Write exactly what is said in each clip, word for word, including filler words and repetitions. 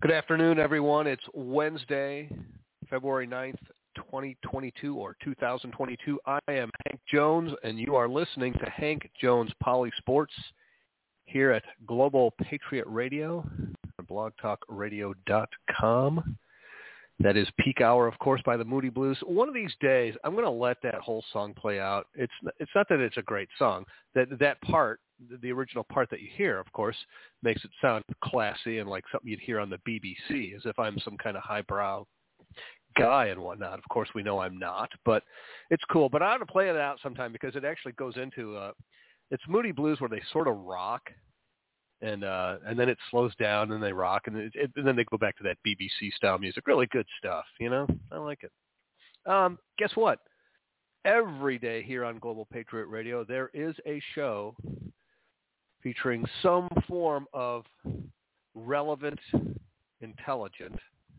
Good afternoon, everyone. It's Wednesday, February ninth, twenty twenty-two, or two thousand twenty-two. I am Hank Jones, and you are listening to Hank Jones Poly Sports here at Global Patriot Radio, blog talk radio dot com. That is Peak Hour, of course, by the Moody Blues. One of these days, I'm going to let that whole song play out. It's it's not that it's a great song. That that part, the original part that you hear, of course, makes it sound classy and like something you'd hear on the B B C, as if I'm some kind of highbrow guy and whatnot. Of course, we know I'm not, but it's cool. But I ought to play it out sometime because it actually goes into uh, it's Moody Blues where they sort of rock. And uh, and then it slows down, and they rock, and, it, it, and then they go back to that B B C-style music. Really good stuff, you know? I like it. Um, guess what? Every day here on Global Patriot Radio, there is a show featuring some form of relevant, intelligent,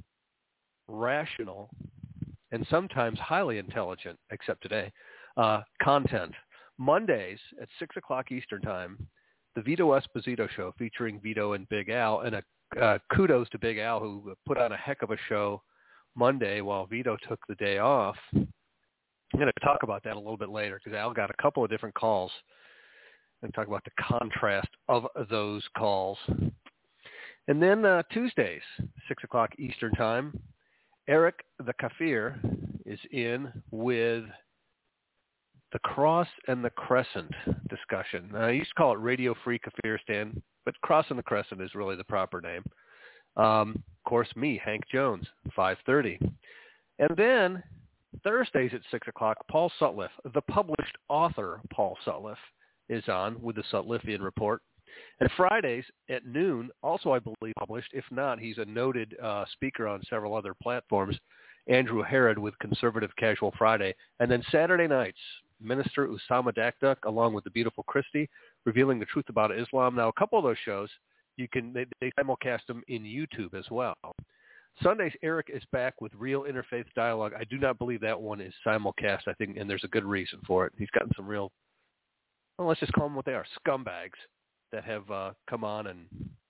rational, and sometimes highly intelligent, except today, uh, content. Mondays at six o'clock Eastern Time, the Vito Esposito Show featuring Vito and Big Al, and a uh, kudos to Big Al who put on a heck of a show Monday while Vito took the day off. I'm going to talk about that a little bit later because Al got a couple of different calls and talk about the contrast of those calls. And then uh, Tuesdays, six o'clock Eastern Time, Eric the Kafir is in with the Cross and the Crescent discussion. Now, I used to call it Radio Free Kafiristan, but Cross and the Crescent is really the proper name. Um, of course, me, Hank Jones, five thirty. And then Thursdays at six o'clock, Paul Sutliff, the published author Paul Sutliff, is on with the Sutliffian Report. And Fridays at noon, also I believe published, if not, he's a noted uh, speaker on several other platforms, Andrew Herod with Conservative Casual Friday. And then Saturday nights, Minister Usama Dakduk, along with the beautiful Christy, revealing the truth about Islam. Now, a couple of those shows, you can they, they simulcast them in YouTube as well. Sundays, Eric is back with Real Interfaith Dialogue. I do not believe that one is simulcast, I think, and there's a good reason for it. He's gotten some real, well, let's just call them what they are, scumbags that have uh, come on and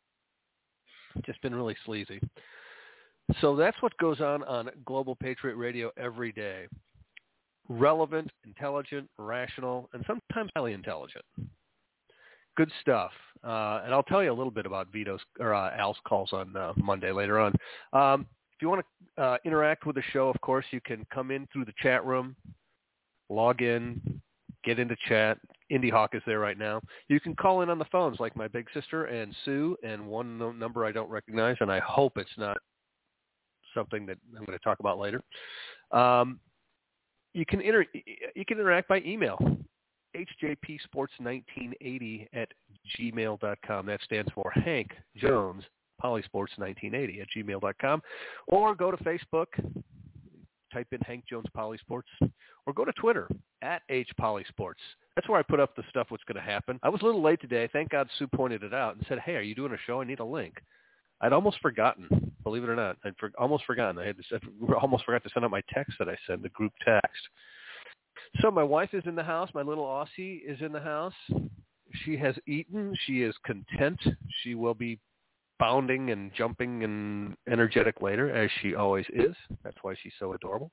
just been really sleazy. So that's what goes on on Global Patriot Radio every day. Relevant, intelligent, rational, and sometimes highly intelligent. Good stuff. Uh, and I'll tell you a little bit about Vito's or uh, Al's calls on uh, Monday later on. Um, if you want to uh, interact with the show, of course, you can come in through the chat room, log in, get into chat. Indy Hawk is there right now. You can call in on the phones like my big sister and Sue, and one no- number I don't recognize, and I hope it's not something that I'm going to talk about later. Um, you can inter- you can interact by email, H J P sports nineteen eighty at gmail dot com. That stands for Hank Jones Polysports nineteen eighty at gmail dot com. Or go to Facebook, type in Hank Jones Polysports, or go to Twitter, at H Polysports. That's where I put up the stuff what's going to happen. I was a little late today. Thank God Sue pointed it out and said, hey, are you doing a show? I need a link. I'd almost forgotten, believe it or not. I'd for, almost forgotten. I had to, I almost forgot to send out my text that I sent, the group text. So my wife is in the house. My little Aussie is in the house. She has eaten. She is content. She will be bounding and jumping and energetic later, as she always is. That's why she's so adorable.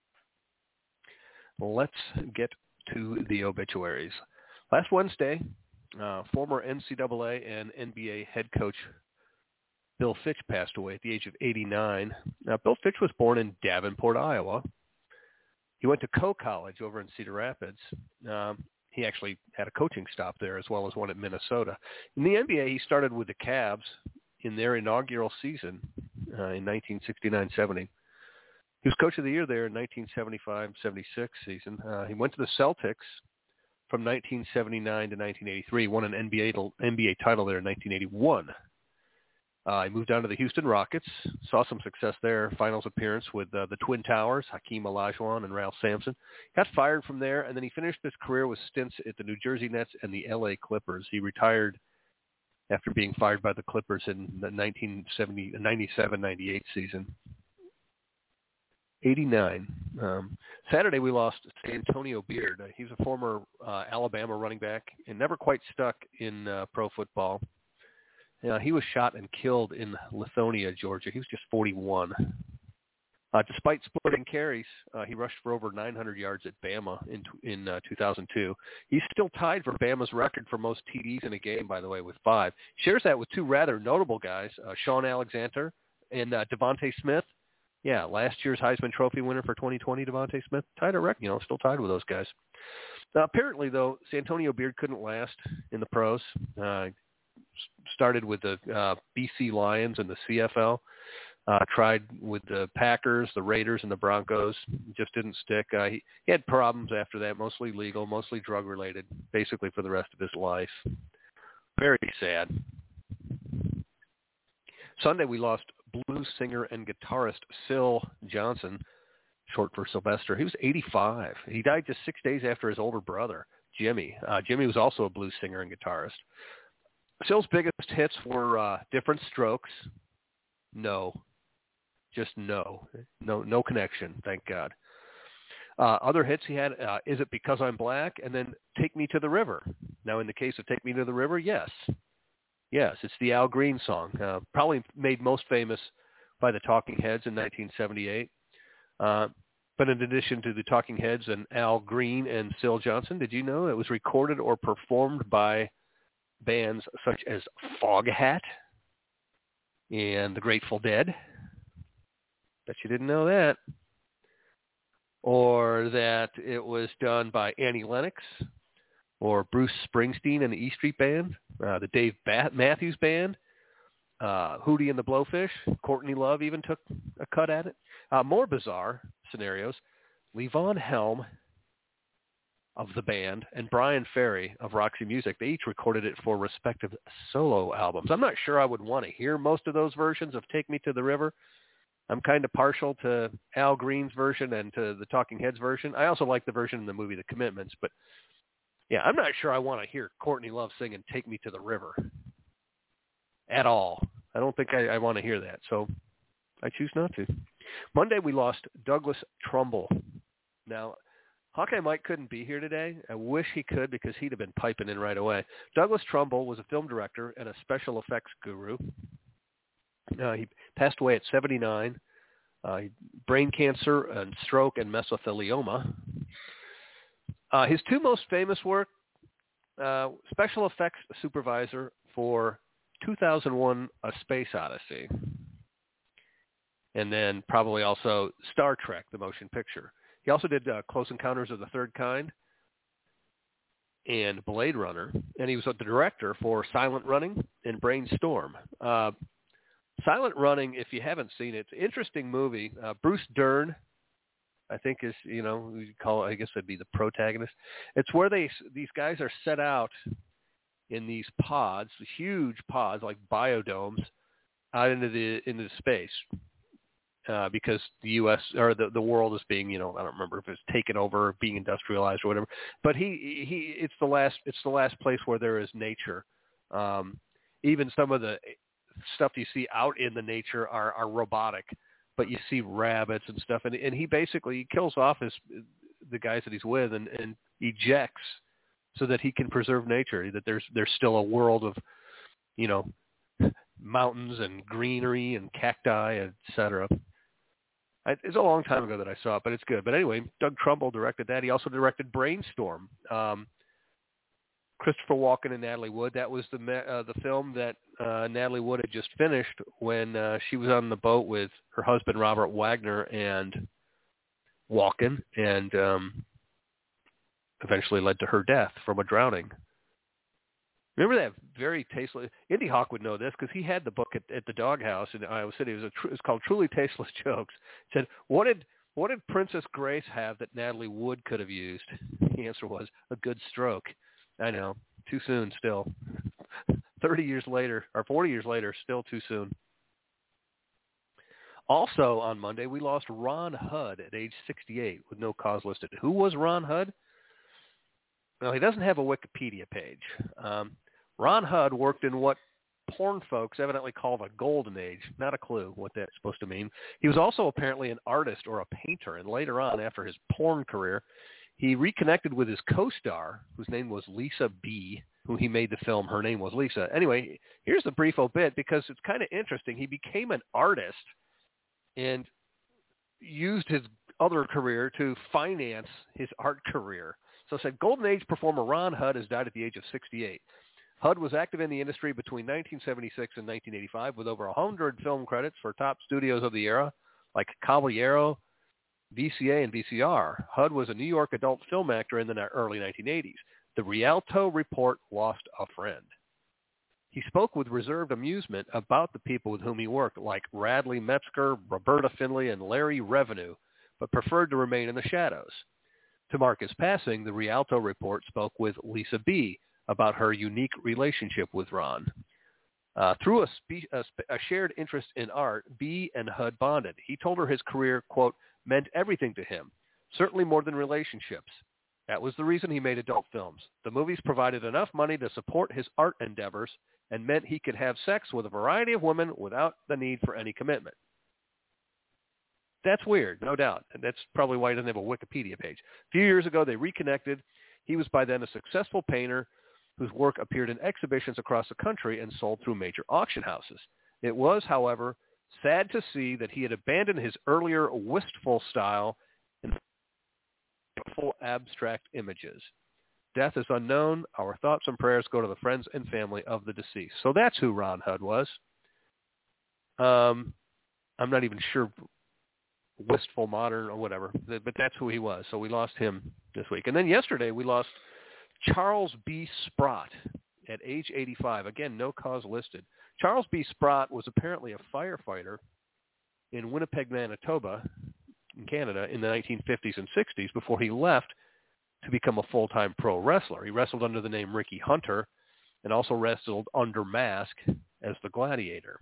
Let's get to the obituaries. Last Wednesday, uh, former N C double A and N B A head coach Bill Fitch passed away at the age of eighty-nine. Now, Bill Fitch was born in Davenport, Iowa. He went to Coe College over in Cedar Rapids. Um, he actually had a coaching stop there as well as one at Minnesota. In the N B A, he started with the Cavs in their inaugural season uh, in nineteen sixty-nine seventy. He was coach of the year there in nineteen seventy-five seventy-six season. Uh, he went to the Celtics from nineteen seventy-nine to nineteen eighty-three, won an N B A, N B A title there in nineteen eighty-one. Uh, he moved down to the Houston Rockets, saw some success there, finals appearance with uh, the Twin Towers, Hakeem Olajuwon and Ralph Sampson. Got fired from there, and then he finished his career with stints at the New Jersey Nets and the L A Clippers. He retired after being fired by the Clippers in the nineteen ninety-seven ninety-eight season. eighty-nine. Um, Saturday we lost Antonio Beard. Uh, he was a former uh, Alabama running back and never quite stuck in uh, pro football. Uh, he was shot and killed in Lithonia, Georgia. He was just forty-one. Uh, despite splitting carries, uh, he rushed for over nine hundred yards at Bama in in uh, two thousand two. He's still tied for Bama's record for most T Ds in a game, by the way, with five. Shares that with two rather notable guys, uh, Sean Alexander and uh, Devontae Smith. Yeah, last year's Heisman Trophy winner for twenty twenty, Devontae Smith, tied a record, you know, still tied with those guys. Uh, apparently, though, Santonio Beard couldn't last in the pros. Uh, started with the uh, B C Lions and the C F L. Uh, tried with the Packers, the Raiders, and the Broncos. Just didn't stick. Uh, he, he had problems after that, mostly legal, mostly drug-related, basically for the rest of his life. Very sad. Sunday, we lost blues singer and guitarist Syl Johnson, short for Sylvester. He was eighty-five. He died just six days after his older brother, Jimmy. Uh, Jimmy was also a blues singer and guitarist. Syl's biggest hits were uh, Different Strokes. No. Just no. No no connection, thank God. Uh, other hits he had, uh, Is It Because I'm Black? And then Take Me to the River. Now, in the case of Take Me to the River, yes. Yes, it's the Al Green song, uh, probably made most famous by the Talking Heads in nineteen seventy-eight. Uh, but in addition to the Talking Heads and Al Green and Syl Johnson, did you know it was recorded or performed by bands such as Foghat and the Grateful Dead? Bet you didn't know that. Or that it was done by Annie Lennox or Bruce Springsteen and the E Street Band, uh, the Dave Bat- Matthews Band, uh, Hootie and the Blowfish. Courtney Love even took a cut at it. Uh, more bizarre scenarios, Levon Helm of the band and Brian Ferry of Roxy Music, they each recorded it for respective solo albums. I'm not sure I would want to hear most of those versions of Take Me to the River. I'm kind of partial to Al Green's version and to the Talking Heads version. I also like the version in the movie The Commitments, but yeah, I'm not sure I want to hear Courtney Love singing Take Me to the River at all. I don't think I, I want to hear that, so I choose not to. Monday, we lost Douglas Trumbull. Now, Hawkeye Mike couldn't be here today. I wish he could because he'd have been piping in right away. Douglas Trumbull was a film director and a special effects guru. Uh, he passed away at seventy-nine. Uh, brain cancer and stroke and mesothelioma. Uh, his two most famous work, uh, special effects supervisor for two thousand one A Space Odyssey. And then probably also Star Trek, the motion picture. He also did uh, Close Encounters of the Third Kind and Blade Runner. And he was the director for Silent Running and Brainstorm. Uh, Silent Running, if you haven't seen it, it's an interesting movie. Uh, Bruce Dern, I think is, you know, we call it, I guess it'd be the protagonist. It's where they these guys are set out in these pods, huge pods like biodomes, out into the into space uh, because the U S or the the world is being, you know, I don't remember if it's taken over, being industrialized or whatever. But he he it's the last it's the last place where there is nature. Um, even some of the stuff you see out in the nature are, are robotic, but you see rabbits and stuff, and and he basically he kills off his the guys that he's with and, and ejects so that he can preserve nature, that there's there's still a world of, you know, mountains and greenery and cacti, et cetera. It's a long time ago that I saw it, but it's good. But anyway, Doug Trumbull directed that. He also directed Brainstorm. Um, Christopher Walken and Natalie Wood. That was the uh, the film that uh, Natalie Wood had just finished when uh, she was on the boat with her husband Robert Wagner and Walken, and um, eventually led to her death from a drowning. Remember that very tasteless? Indy Hawk would know this because he had the book at, at the Doghouse in Iowa City. It was, a tr- it was called Truly Tasteless Jokes. It said, what did what did Princess Grace have that Natalie Wood could have used? The answer was a good stroke. I know, too soon still. thirty years later, or forty years later, still too soon. Also on Monday, we lost Ron Hudd at age sixty-eight with no cause listed. Who was Ron Hudd? Well, he doesn't have a Wikipedia page. Um, Ron Hudd worked in what porn folks evidently call the golden age. Not a clue what that's supposed to mean. He was also apparently an artist or a painter, and later on, after his porn career, he reconnected with his co-star, whose name was Lisa B., who he made the film Her Name Was Lisa. Anyway, here's the brief obit because it's kind of interesting. He became an artist and used his other career to finance his art career. So it said, Golden Age performer Ron Hudd has died at the age of sixty-eight. Hudd was active in the industry between nineteen seventy-six and nineteen eighty-five with over one hundred film credits for top studios of the era like Caballero, V C A, and V C R. Hudd was a New York adult film actor in the early nineteen eighties. The Rialto Report lost a friend. He spoke with reserved amusement about the people with whom he worked, like Radley Metzger, Roberta Finley, and Larry Revenue, but preferred to remain in the shadows. To mark his passing, the Rialto Report spoke with Lisa B. about her unique relationship with Ron. Uh, through a, spe- a, sp- a shared interest in art, B and Hudd bonded. He told her his career, quote, meant everything to him, certainly more than relationships. That was the reason he made adult films. The movies provided enough money to support his art endeavors and meant he could have sex with a variety of women without the need for any commitment. That's weird, no doubt. And that's probably why he doesn't have a Wikipedia page. A few years ago, they reconnected. He was by then a successful painter whose work appeared in exhibitions across the country and sold through major auction houses. It was, however, sad to see that he had abandoned his earlier wistful style and full abstract images. Death is unknown. Our thoughts and prayers go to the friends and family of the deceased. So that's who Ron Hudd was. Um, I'm not even sure wistful modern or whatever, but that's who he was. So we lost him this week. And then yesterday we lost Charles B. Sprott at age eighty-five. Again, no cause listed. Charles B. Sprott was apparently a firefighter in Winnipeg, Manitoba, in Canada, in the nineteen fifties and sixties before he left to become a full-time pro wrestler. He wrestled under the name Ricky Hunter and also wrestled under mask as the Gladiator.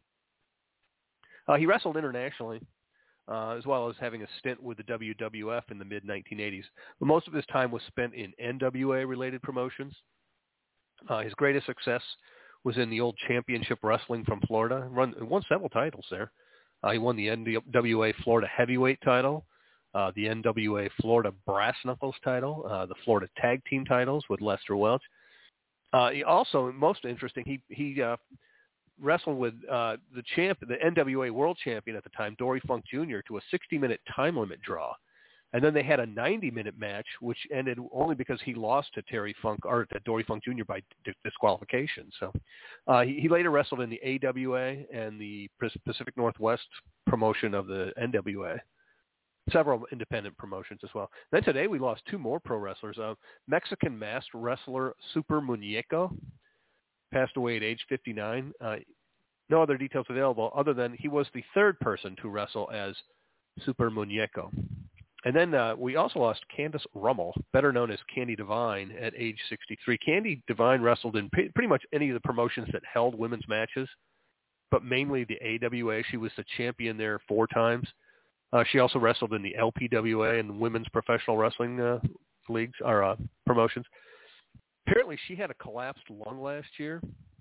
Uh, he wrestled internationally, uh, as well as having a stint with the W W F in the mid nineteen eighties. But most of his time was spent in N W A-related promotions. Uh, his greatest success was in the old championship wrestling from Florida. Run, won several titles there. Uh, he won the N W A Florida Heavyweight title, uh, the N W A Florida Brass Knuckles title, uh, the Florida Tag Team titles with Lester Welch. Uh, he also, most interesting, he he uh, wrestled with uh, the champ, the N W A World Champion at the time, Dory Funk Junior, to a sixty-minute time limit draw. And then they had a ninety-minute match, which ended only because he lost to Terry Funk or to Dory Funk Junior by d- disqualification. So uh, he, he later wrestled in the A W A and the Pacific Northwest promotion of the N W A, several independent promotions as well. Then today we lost two more pro wrestlers. Uh, Mexican masked wrestler Super Muñeco passed away at age fifty-nine. Uh, no other details available other than he was the third person to wrestle as Super Muñeco. And then uh, we also lost Candice Rummel, better known as Candy Devine, at age sixty-three. Candy Devine wrestled in pre- pretty much any of the promotions that held women's matches, but mainly the A W A. She was the champion there four times. Uh, she also wrestled in the L P W A and women's professional wrestling uh, leagues or uh, promotions. Apparently, she had a collapsed lung last year,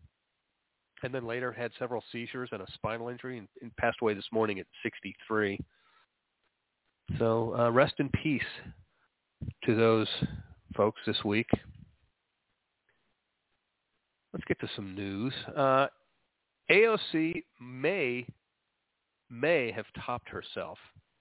and then later had several seizures and a spinal injury, and, and passed away this morning at sixty-three. So uh, rest in peace to those folks this week. Let's get to some news. Uh, A O C may may have topped herself.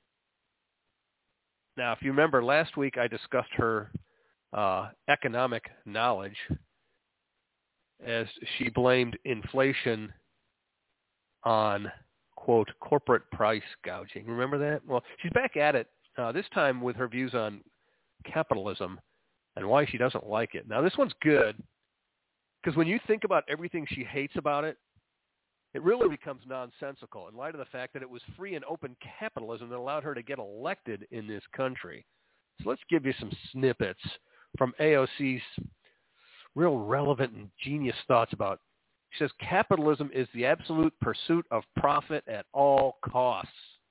Now, if you remember, last week I discussed her uh, economic knowledge as she blamed inflation on, quote, corporate price gouging. Remember that? Well, she's back at it, uh, this time with her views on capitalism and why she doesn't like it. Now, this one's good because when you think about everything she hates about it, it really becomes nonsensical in light of the fact that it was free and open capitalism that allowed her to get elected in this country. So let's give you some snippets from A O C's real relevant and genius thoughts about. She says, capitalism is the absolute pursuit of profit at all costs.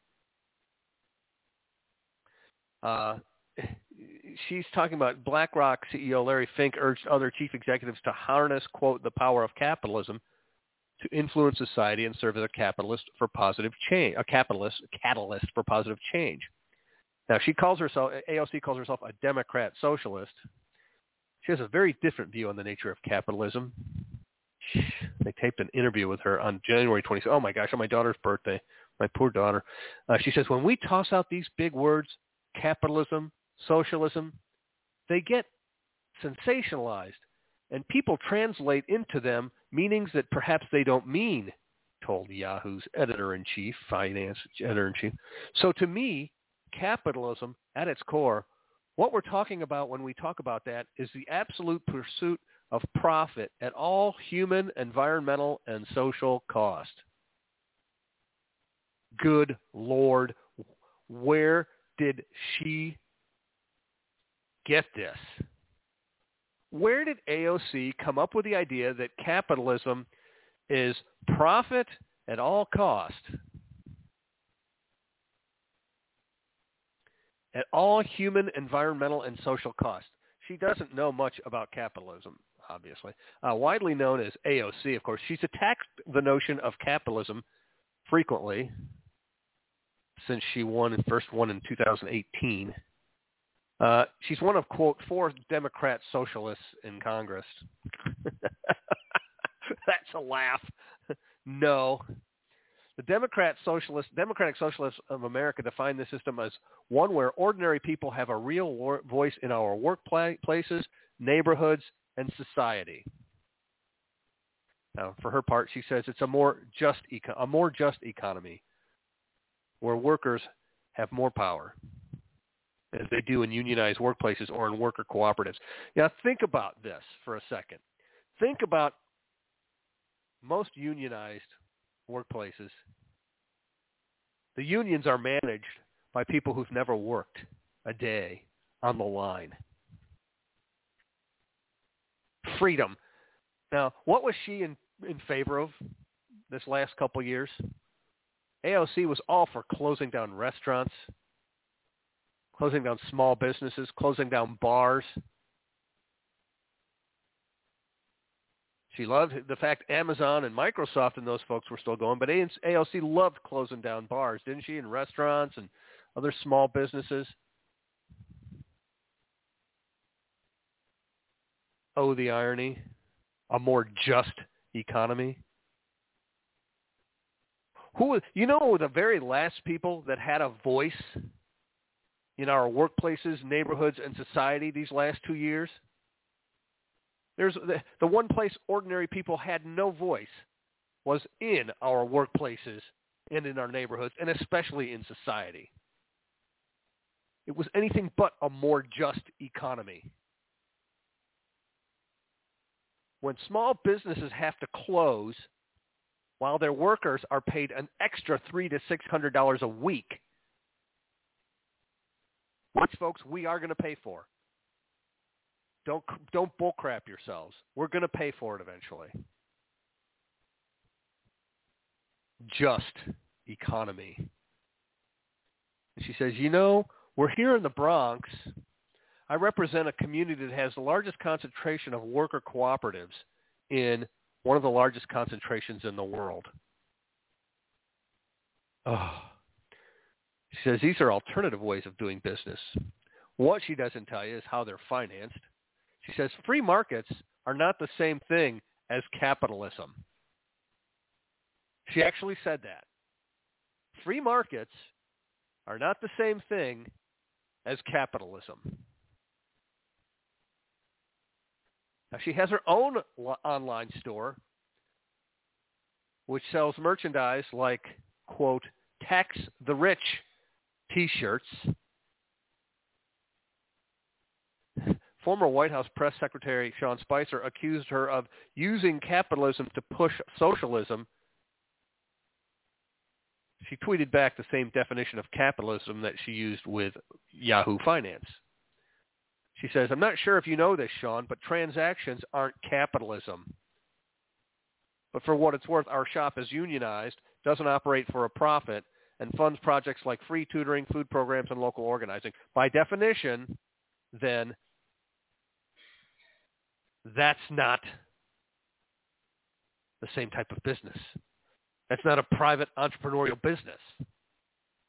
Uh, she's talking about BlackRock C E O Larry Fink urged other chief executives to harness, quote, the power of capitalism to influence society and serve as a capitalist for positive change, a capitalist a catalyst for positive change. Now, she calls herself, A O C calls herself a Democrat socialist. She has a very different view on the nature of capitalism. They taped an interview with her on January twenty-sixth. Oh, my gosh, on my daughter's birthday, my poor daughter. Uh, she says, when we toss out these big words, capitalism, socialism, they get sensationalized, and people translate into them meanings that perhaps they don't mean, told Yahoo's editor-in-chief, finance editor-in-chief. So to me, capitalism, at its core, what we're talking about when we talk about that is the absolute pursuit of profit at all human, environmental, and social cost. Good Lord, where did she get this? Where did A O C come up with the idea that capitalism is profit at all cost? At all human, environmental, and social cost. She doesn't know much about capitalism, obviously. Uh, widely known as A O C, of course, she's attacked the notion of capitalism frequently since she won and first won in two thousand eighteen. Uh, she's one of, quote, four Democrat socialists in Congress. That's a laugh. No. The Democrat Socialist, Democratic Socialists of America define the system as one where ordinary people have a real war- voice in our workplaces, neighborhoods, and society. Now, for her part, she says it's a more just eco- a more just economy where workers have more power, as they do in unionized workplaces or in worker cooperatives. Now, think about this for a second. Think about most unionized workplaces. The unions are managed by people who've never worked a day on the line. Freedom. Now, what was she in, in favor of this last couple years? A O C was all for closing down restaurants, closing down small businesses, closing down bars. She loved the fact Amazon and Microsoft and those folks were still going, but A O C loved closing down bars, didn't she, and restaurants and other small businesses. Oh, the irony. A more just economy. Who, you know, the very last people that had a voice in our workplaces, neighborhoods, and society these last two years? There's the, the one place ordinary people had no voice was in our workplaces and in our neighborhoods, and especially in society. It was anything but a more just economy. When small businesses have to close while their workers are paid an extra three to six hundred dollars a week, which, folks, we are going to pay for. Don't don't bullcrap yourselves. We're going to pay for it eventually. Just economy. She says, you know, we're here in the Bronx. I represent a community that has the largest concentration of worker cooperatives in one of the largest concentrations in the world. Oh. She says these are alternative ways of doing business. What she doesn't tell you is how they're financed. She says free markets are not the same thing as capitalism. She actually said that. Free markets are not the same thing as capitalism. Now, she has her own online store, which sells merchandise like, quote, tax the rich T-shirts. Former White House Press Secretary Sean Spicer accused her of using capitalism to push socialism. She tweeted back the same definition of capitalism that she used with Yahoo Finance. She says, I'm not sure if you know this, Sean, but transactions aren't capitalism. But for what it's worth, our shop is unionized, doesn't operate for a profit, and funds projects like free tutoring, food programs, and local organizing. By definition, then, that's not the same type of business. That's not a private entrepreneurial business.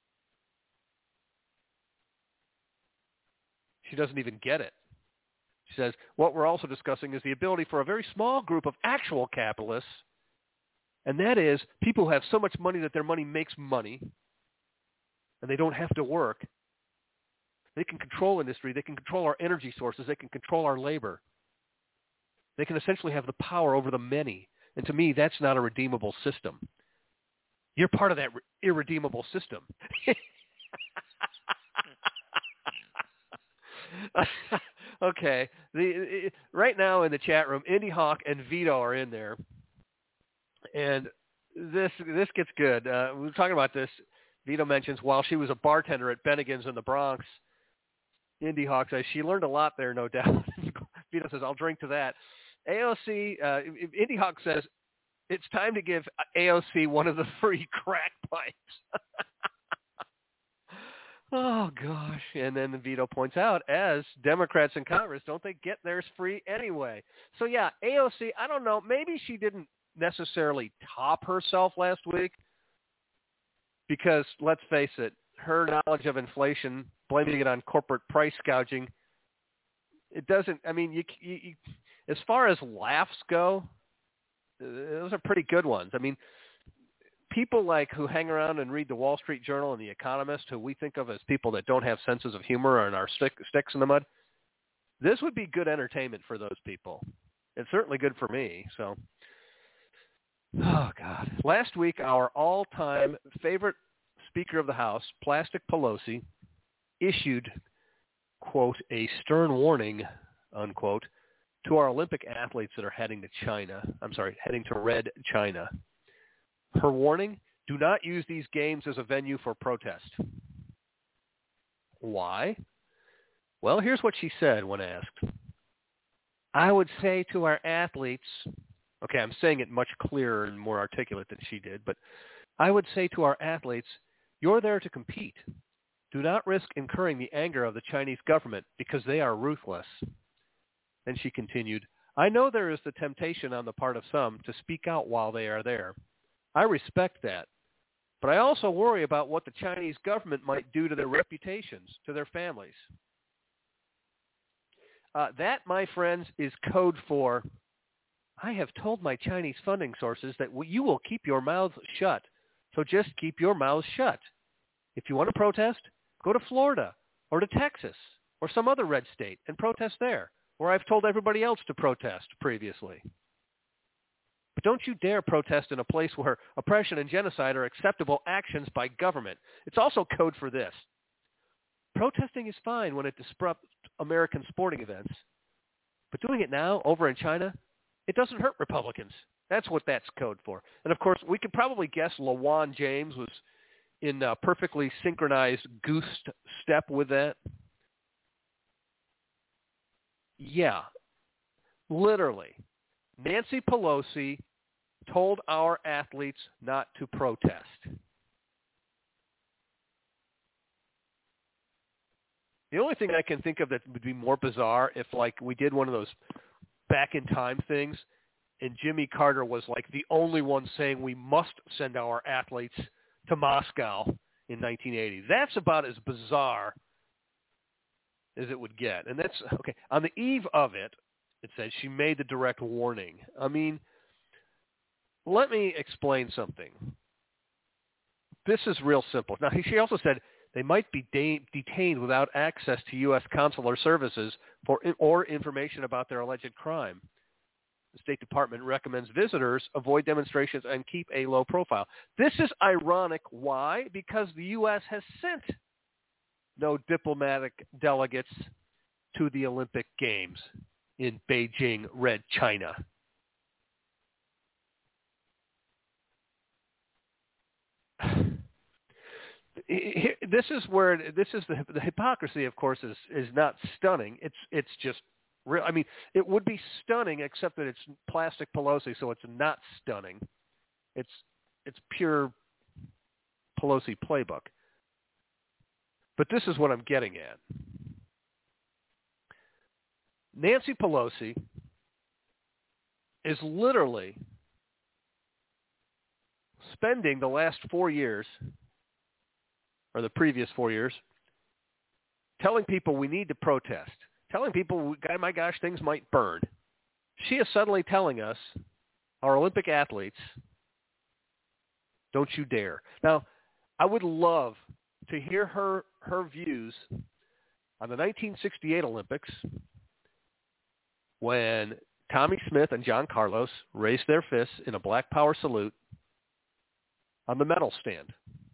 She doesn't even get it. She says, what we're also discussing is the ability for a very small group of actual capitalists, and that is people who have so much money that their money makes money, and they don't have to work. They can control industry. They can control our energy sources. They can control our labor. They can essentially have the power over the many. And to me, that's not a redeemable system. You're part of that irredeemable system. Okay. The, right now in the chat room, Indy Hawk and Vito are in there. And this this gets good. Uh, we were talking about this. Vito mentions while she was a bartender at Bennigan's in the Bronx, Indy Hawk says she learned a lot there, no doubt. Vito says, I'll drink to that. A O C, uh, Indy Hawk says, it's time to give A O C one of the free crack pipes. Oh, gosh. And then Vito points out, as Democrats in Congress, don't they get theirs free anyway? So, yeah, A O C, I don't know. Maybe she didn't necessarily top herself last week because, let's face it, her knowledge of inflation, blaming it on corporate price gouging, it doesn't, I mean, you, you, you, as far as laughs go, those are pretty good ones. I mean, people like who hang around and read the Wall Street Journal and The Economist, who we think of as people that don't have senses of humor and are stick, sticks in the mud, this would be good entertainment for those people. It's certainly good for me. So, oh, God. Last week, our all-time favorite Speaker of the House, Plastic Pelosi, issued, quote, a stern warning, unquote, to our Olympic athletes that are heading to China. I'm sorry, heading to Red China. Her warning, do not use these games as a venue for protest. Why? Well, here's what she said when asked. I would say to our athletes, okay, I'm saying it much clearer and more articulate than she did, but I would say to our athletes, you're there to compete. Do not risk incurring the anger of the Chinese government because they are ruthless. Then she continued, I know there is the temptation on the part of some to speak out while they are there. I respect that. But I also worry about what the Chinese government might do to their reputations, to their families. Uh, that, my friends, is code for, I have told my Chinese funding sources that you will keep your mouths shut. So just keep your mouths shut. If you want to protest, go to Florida or to Texas or some other red state and protest there, where I've told everybody else to protest previously. But don't you dare protest in a place where oppression and genocide are acceptable actions by government. It's also code for this. Protesting is fine when it disrupts American sporting events. But doing it now over in China, it doesn't hurt Republicans. That's what that's code for. And, of course, we could probably guess LaJuan James was in a perfectly synchronized goose step with that. Yeah, literally. Nancy Pelosi told our athletes not to protest. The only thing I can think of that would be more bizarre if, like, we did one of those back-in-time things and Jimmy Carter was, like, the only one saying we must send our athletes to Moscow in nineteen eighty. That's about as bizarre as it would get. And that's, okay, on the eve of it, it says she made the direct warning. I mean, let me explain something. This is real simple. Now, she also said they might be de- detained without access to U S consular services for or information about their alleged crime. The State Department recommends visitors avoid demonstrations and keep a low profile. This is ironic. Why? Because the U S has sent no diplomatic delegates to the Olympic Games in Beijing, Red China. This is where this is the, the hypocrisy, of course, is is not stunning. It's it's just real. I mean, it would be stunning, except that it's Plastic Pelosi, so it's not stunning. It's it's pure Pelosi playbook. But this is what I'm getting at. Nancy Pelosi is literally spending the last four years, or the previous four years, telling people we need to protest, telling people, God, my gosh, things might burn. She is suddenly telling us, our Olympic athletes, don't you dare. Now, I would love to hear her her views on the nineteen sixty-eight Olympics when Tommie Smith and John Carlos raised their fists in a Black Power salute on the medal stand.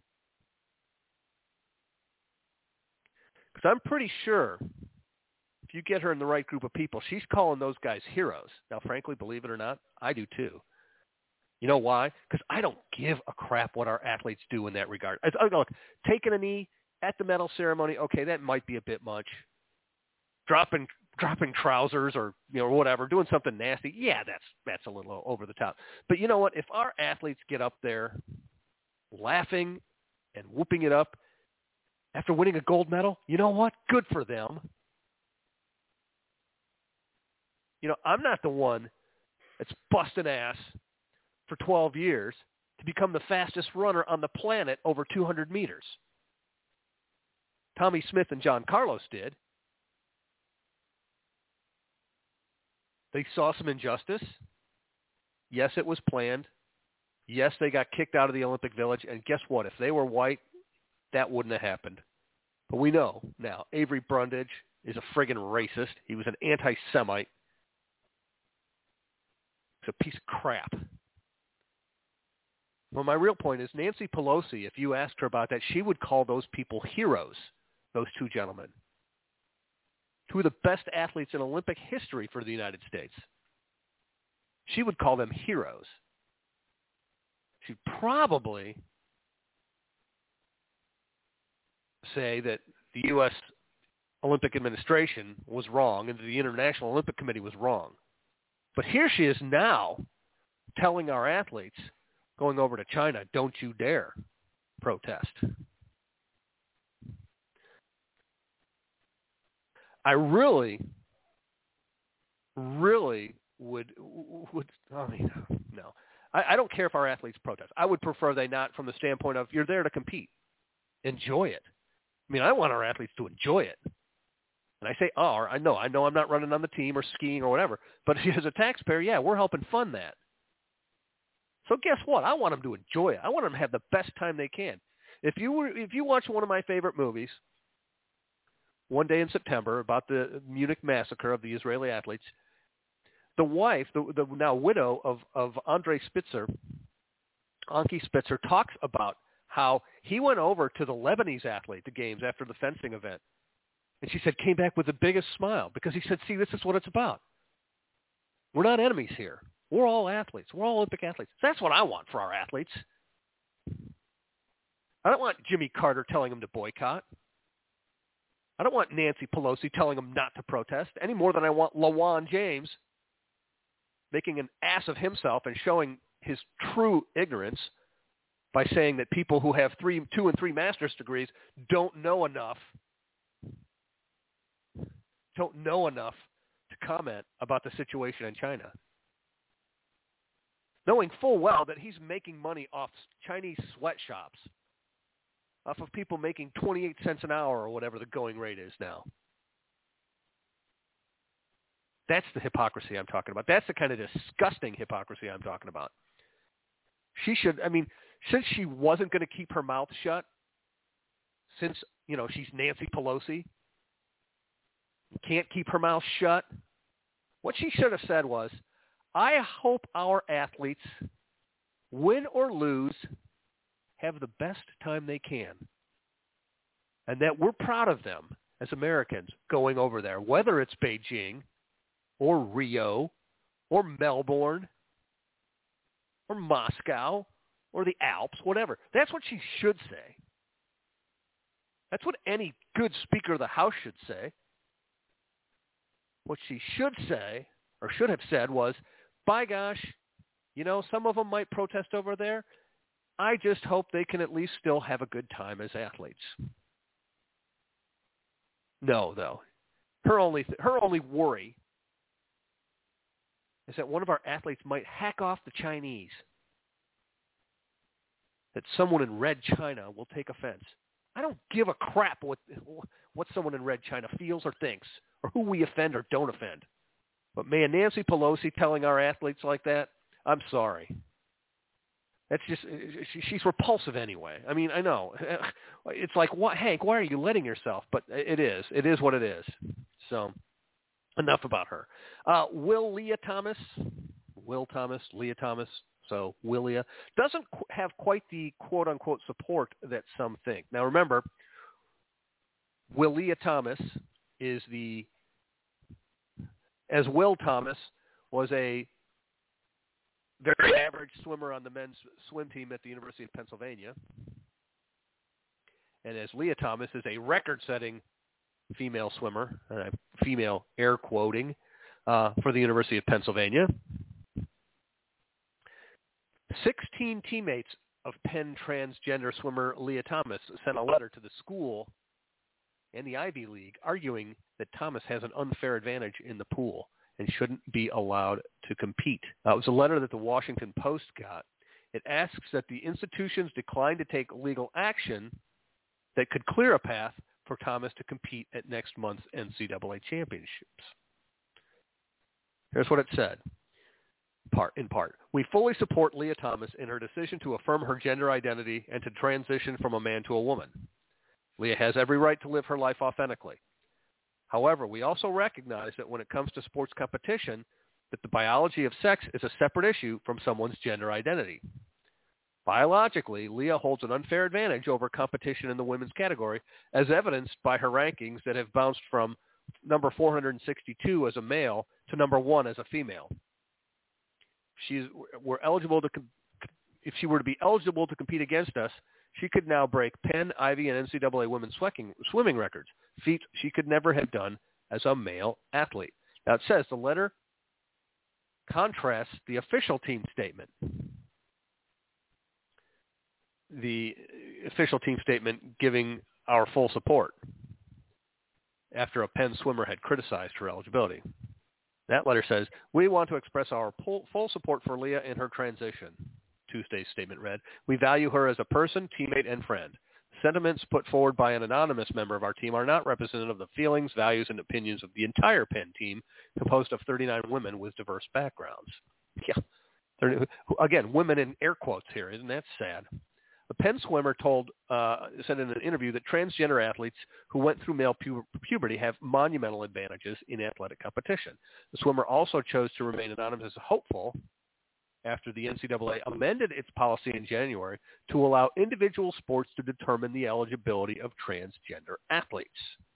Because I'm pretty sure if you get her in the right group of people, she's calling those guys heroes. Now, frankly, believe it or not, I do too. You know why? Because I don't give a crap what our athletes do in that regard. I, I, look, taking a knee at the medal ceremony, okay, that might be a bit much. Dropping dropping trousers or you know whatever, doing something nasty, yeah, that's that's a little over the top. But you know what? If our athletes get up there laughing and whooping it up after winning a gold medal, you know what? Good for them. You know, I'm not the one that's busting ass for twelve years to become the fastest runner on the planet over two hundred meters. Tommie Smith and John Carlos did. They saw some injustice. Yes, it was planned. Yes, they got kicked out of the Olympic Village. And guess what? If they were white, that wouldn't have happened. But we know now Avery Brundage is a friggin' racist. He was an anti-Semite. He's a piece of crap. Well, my real point is Nancy Pelosi, if you asked her about that, she would call those people heroes, those two gentlemen. Two of the best athletes in Olympic history for the United States. She would call them heroes. She'd probably say that the U S Olympic Administration was wrong and that the International Olympic Committee was wrong. But here she is now telling our athletes going over to China, don't you dare protest. I really, really would, would I mean, no. I, I don't care if our athletes protest. I would prefer they not from the standpoint of you're there to compete. Enjoy it. I mean, I want our athletes to enjoy it. And I say our, I know, I know I'm not running on the team or skiing or whatever. But as a taxpayer, yeah, we're helping fund that. So guess what? I want them to enjoy it. I want them to have the best time they can. If you were, if you watch one of my favorite movies, One Day in September, about the Munich massacre of the Israeli athletes, the wife, the, the now widow of, of Andrei Spitzer, Anki Spitzer, talks about how he went over to the Lebanese athlete, the games, after the fencing event. And she said, came back with the biggest smile because he said, see, this is what it's about. We're not enemies here. We're all athletes. We're all Olympic athletes. That's what I want for our athletes. I don't want Jimmy Carter telling them to boycott. I don't want Nancy Pelosi telling them not to protest any more than I want LeBron James making an ass of himself and showing his true ignorance by saying that people who have three, two and three master's degrees don't know enough, don't know enough to comment about the situation in China. Knowing full well that he's making money off Chinese sweatshops, off of people making twenty-eight cents an hour or whatever the going rate is now. That's the hypocrisy I'm talking about. That's the kind of disgusting hypocrisy I'm talking about. She should, I mean, since she wasn't going to keep her mouth shut, since, you know, she's Nancy Pelosi, can't keep her mouth shut, what she should have said was, I hope our athletes, win or lose, have the best time they can. And that we're proud of them as Americans going over there, whether it's Beijing or Rio or Melbourne or Moscow or the Alps, whatever. That's what she should say. That's what any good Speaker of the House should say. What she should say, or should have said, was, by gosh, you know, some of them might protest over there. I just hope they can at least still have a good time as athletes. No, though. Her only th- her only worry is that one of our athletes might hack off the Chinese, that someone in Red China will take offense. I don't give a crap what what someone in Red China feels or thinks or who we offend or don't offend. But man, Nancy Pelosi telling our athletes like that, I'm sorry. That's just, she's repulsive anyway. I mean, I know. It's like, what, Hank, why are you letting yourself? But it is. It is what it is. So enough about her. Uh, Will Leah Thomas, Will Thomas, Leah Thomas, so Willia, doesn't have quite the quote-unquote support that some think. Now remember, Will Leah Thomas is the, as Will Thomas was a very average swimmer on the men's swim team at the University of Pennsylvania. And as Leah Thomas is a record-setting female swimmer, uh, female air quoting, uh, for the University of Pennsylvania. sixteen teammates of Penn transgender swimmer Leah Thomas sent a letter to the school and the Ivy League arguing that Thomas has an unfair advantage in the pool and shouldn't be allowed to compete. Uh, it was a letter that the Washington Post got. It asks that the institutions decline to take legal action that could clear a path for Thomas to compete at next month's N C double A championships. Here's what it said, part in part. We fully support Leah Thomas in her decision to affirm her gender identity and to transition from a man to a woman. Leah has every right to live her life authentically. However, we also recognize that when it comes to sports competition, that the biology of sex is a separate issue from someone's gender identity. Biologically, Leah holds an unfair advantage over competition in the women's category, as evidenced by her rankings that have bounced from number four hundred sixty-two as a male to number one as a female. She's, we're eligible to, if she were to be eligible to compete against us, she could now break Penn, Ivy, and N C double A women's swimming records, feats she could never have done as a male athlete. Now it says the letter contrasts the official team statement. The official team statement giving our full support after a Penn swimmer had criticized her eligibility. That letter says, we want to express our full support for Leah in her transition. Tuesday's statement read, we value her as a person, teammate, and friend. Sentiments put forward by an anonymous member of our team are not representative of the feelings, values, and opinions of the entire Penn team, composed of thirty-nine women with diverse backgrounds. Yeah. Again, women in air quotes here. Isn't that sad? The Penn swimmer told, uh, said in an interview that transgender athletes who went through male pu- puberty have monumental advantages in athletic competition. The swimmer also chose to remain anonymous as hopeful after the N C double A amended its policy in January to allow individual sports to determine the eligibility of transgender athletes.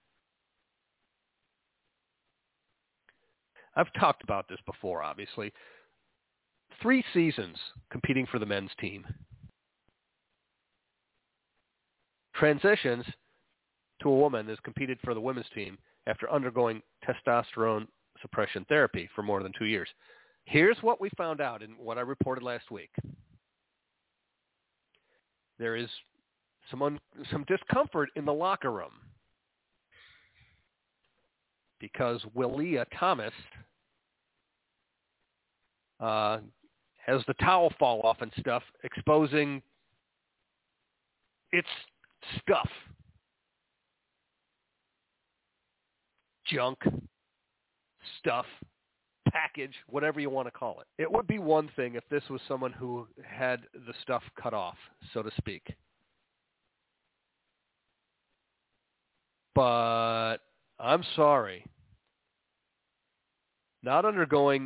I've talked about this before, obviously. Three seasons competing for the men's team. Transitions to a woman has competed for the women's team after undergoing testosterone suppression therapy for more than two years. Here's what we found out in what I reported last week. There is some un- some discomfort in the locker room because Willia Thomas uh, has the towel fall off and stuff, exposing its stuff, junk, stuff, package, whatever you want to call it. It would be one thing if this was someone who had the stuff cut off, so to speak. But I'm sorry. Not undergoing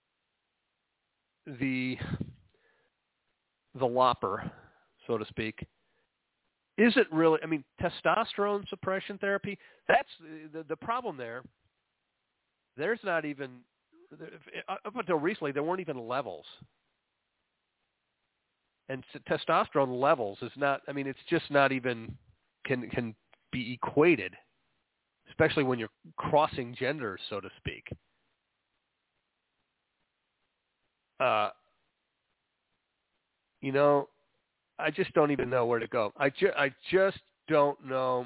the the lopper, so to speak, is it really, I mean, testosterone suppression therapy, that's the, the problem there. There's not even, up until recently, there weren't even levels. And testosterone levels is not, I mean, it's just not even, can can be equated, especially when you're crossing genders, so to speak. Uh, you know, I just don't even know where to go. I, ju- I just don't know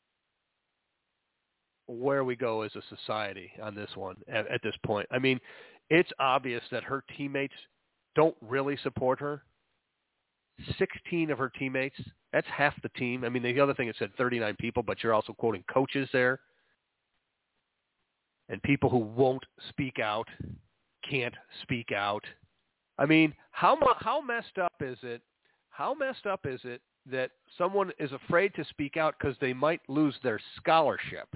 where we go as a society on this one at, at this point. I mean, it's obvious that her teammates don't really support her. sixteen of her teammates, that's half the team. I mean, the other thing it said thirty-nine people, but you're also quoting coaches there. and people who won't speak out can't speak out. I mean, how mu- how messed up is it? How messed up is it that someone is afraid to speak out because they might lose their scholarship?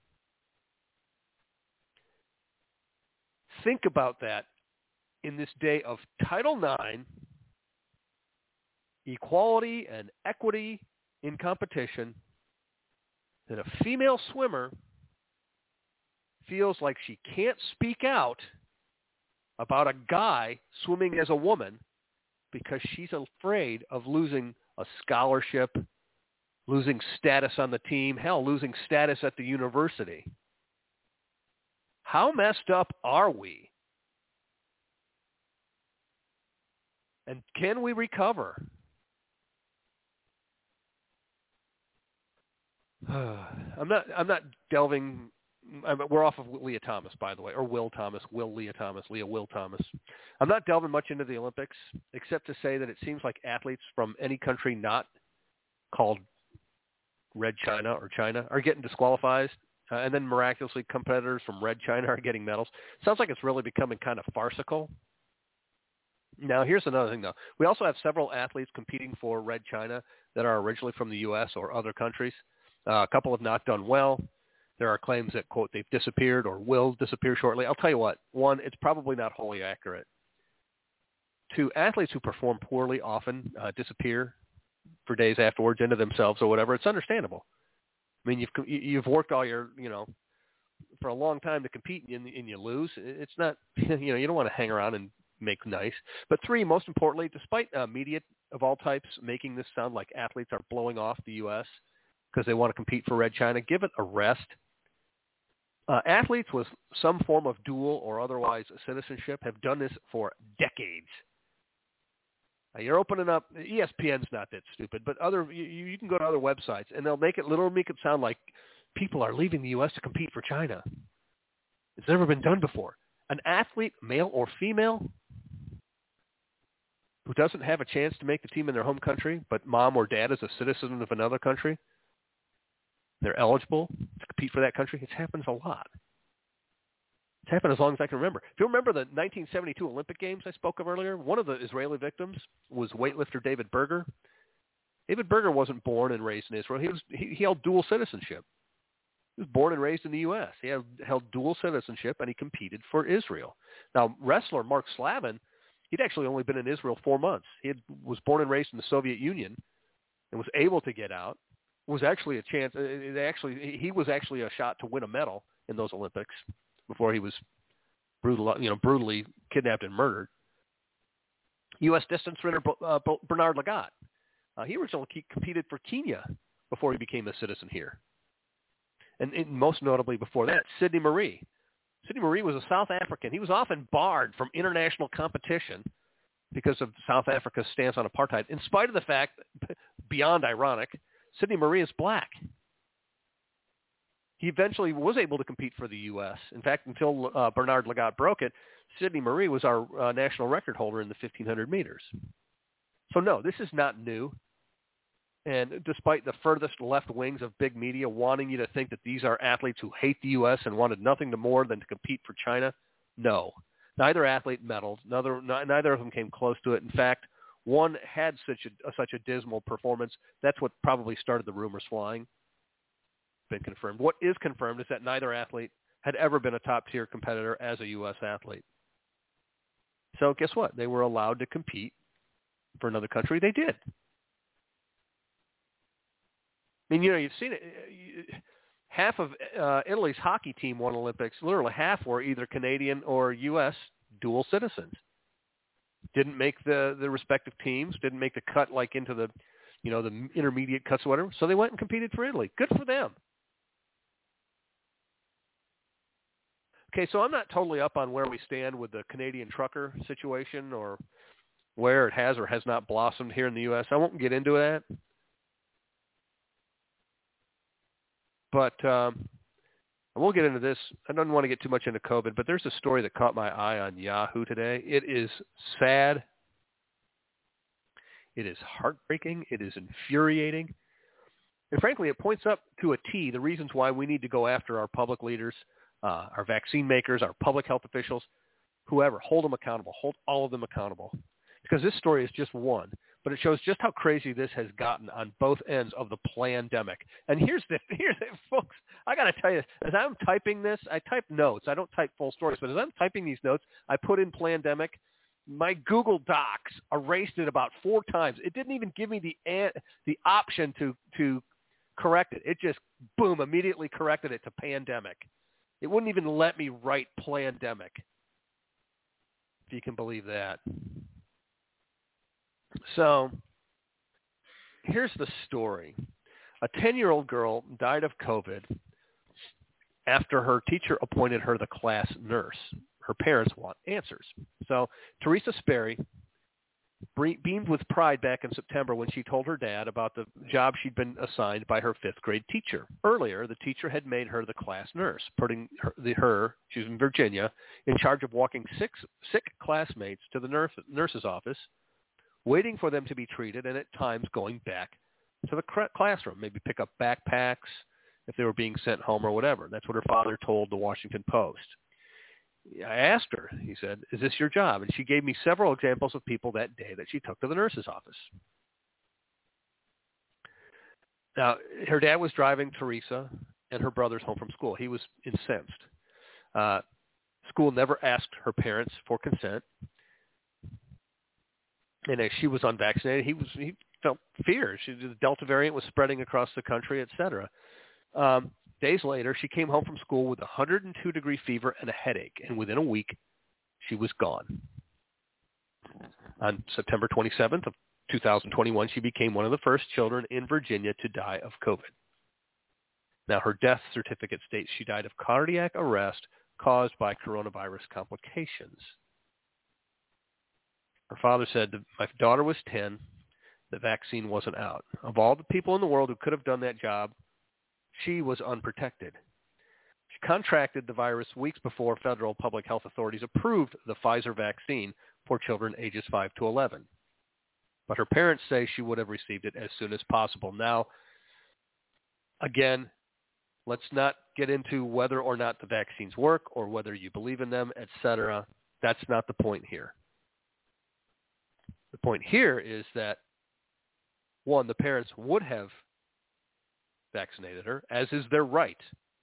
Think about that in this day of Title nine, equality and equity in competition, that a female swimmer feels like she can't speak out about a guy swimming as a woman because she's afraid of losing a scholarship, losing status on the team, hell, losing status at the university. How messed up are we? And can we recover? I'm not. I'm not delving. I'm, we're off of Leah Thomas, by the way, or Will Thomas, Will Leah Thomas, Leah Will Thomas. I'm not delving much into the Olympics, except to say that it seems like athletes from any country not called Red China or China are getting disqualified, uh, and then miraculously competitors from Red China are getting medals. Sounds like it's really becoming kind of farcical. Now, here's another thing, though. We also have several athletes competing for Red China that are originally from the U S or other countries. Uh, a couple have not done well. There are claims that, quote, they've disappeared or will disappear shortly. I'll tell you what. One, it's probably not wholly accurate. Two, athletes who perform poorly often uh, disappear for days afterwards into themselves or whatever. It's understandable. I mean, you've you've worked all your, you know, for a long time to compete and, and you lose. It's not, you know, you don't want to hang around and make nice. But three, most importantly, despite uh, media of all types making this sound like athletes are blowing off the U S because they want to compete for Red China, give it a rest. Uh, athletes with some form of dual or otherwise citizenship have done this for decades. Now, you're opening up, E S P N's not that stupid, but other you, you can go to other websites and they'll make it literally make it sound like people are leaving the U S to compete for China. It's never been done before. An athlete, male or female, who doesn't have a chance to make the team in their home country, but mom or dad is a citizen of another country, they're eligible to compete for that country. It happens a lot. It's happened as long as I can remember. If you remember the nineteen seventy-two Olympic Games I spoke of earlier, one of the Israeli victims was weightlifter David Berger. David Berger wasn't born and raised in Israel. He was he, he held dual citizenship. He was born and raised in the U S. He had, held dual citizenship, and he competed for Israel. Now, wrestler Mark Slavin, he'd actually only been in Israel four months. He had, was born and raised in the Soviet Union and was able to get out. Was actually a chance. It actually, he was actually a shot to win a medal in those Olympics before he was brutal, you know, brutally kidnapped and murdered. U S distance runner uh, Bernard Lagat. Uh, he originally competed for Kenya before he became a citizen here. And, and most notably before that, Sidney Marie. Sidney Marie was a South African. He was often barred from international competition because of South Africa's stance on apartheid, in spite of the fact, beyond ironic, Sidney Marie is black. He eventually was able to compete for the U S. In fact, until uh, Bernard Lagat broke it, Sidney Marie was our uh, national record holder in the fifteen hundred meters. So no, this is not new. And despite the furthest left wings of big media wanting you to think that these are athletes who hate the U S and wanted nothing more than to compete for China, no. Neither athlete medaled. Neither, neither of them came close to it. In fact, one had such a, such a dismal performance. That's what probably started the rumors flying. Been confirmed. What is confirmed is that neither athlete had ever been a top-tier competitor as a U S athlete. So guess what? They were allowed to compete for another country. They did. I mean, you know, you've seen it. Half of uh, Italy's hockey team won Olympics. Literally half were either Canadian or U S dual citizens. Didn't make the, the respective teams, didn't make the cut like into the, you know, the intermediate cuts or whatever. So they went and competed for Italy. Good for them. Okay, so I'm not totally up on where we stand with the Canadian trucker situation or where it has or has not blossomed here in the U S. I won't get into that. But um, I won't get into this. I don't want to get too much into COVID, but there's a story that caught my eye on Yahoo today. It is sad. It is heartbreaking. It is infuriating. And frankly, it points up to a T the reasons why we need to go after our public leaders, uh, our vaccine makers, our public health officials, whoever, hold them accountable. Hold all of them accountable. Because this story is just one, but it shows just how crazy this has gotten on both ends of the plandemic. And here's the, here's the, folks, I got to tell you, as I'm typing this, I type notes. I don't type full stories, but as I'm typing these notes, I put in plandemic. My Google Docs erased it about four times. It didn't even give me the the option to, to correct it. It just, boom, immediately corrected it to pandemic. It wouldn't even let me write plandemic, if you can believe that. So here's the story. A ten-year-old girl died of COVID after her teacher appointed her the class nurse. Her parents want answers. So Teresa Sperry beamed with pride back in September when she told her dad about the job she'd been assigned by her fifth grade teacher. Earlier, the teacher had made her the class nurse, putting her, the, her she was in Virginia, in charge of walking six sick classmates to the nurse, nurse's office, waiting for them to be treated, and at times going back to the classroom, maybe pick up backpacks if they were being sent home or whatever. That's what her father told the Washington Post. I asked her, he said, is this your job? And she gave me several examples of people that day that she took to the nurse's office. Now, her dad was driving Teresa and her brothers home from school. He was incensed. Uh, school never asked her parents for consent. And as she was unvaccinated, he was he felt fear. She, the Delta variant was spreading across the country, et cetera. Um, days later, she came home from school with a one hundred two degree fever and a headache, and within a week, she was gone. On September twenty-seventh of two thousand twenty-one, she became one of the first children in Virginia to die of COVID. Now, her death certificate states she died of cardiac arrest caused by coronavirus complications. Her father said, my daughter was ten, the vaccine wasn't out. Of all the people in the world who could have done that job, she was unprotected. She contracted the virus weeks before federal public health authorities approved the Pfizer vaccine for children ages five to eleven. But her parents say she would have received it as soon as possible. Now, again, let's not get into whether or not the vaccines work or whether you believe in them, et cetera. That's not the point here. The point here is that, one, the parents would have vaccinated her, as is their right.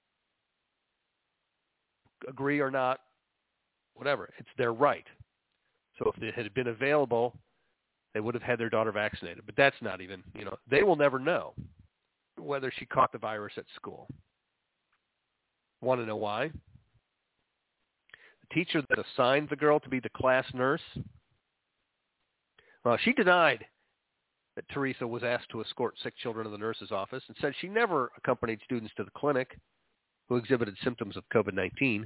Agree or not, whatever, it's their right. So if it had been available, they would have had their daughter vaccinated. But that's not even, you know, they will never know whether she caught the virus at school. Want to know why? The teacher that assigned the girl to be the class nurse, well, she denied that Teresa was asked to escort sick children to the nurse's office and said she never accompanied students to the clinic who exhibited symptoms of COVID nineteen.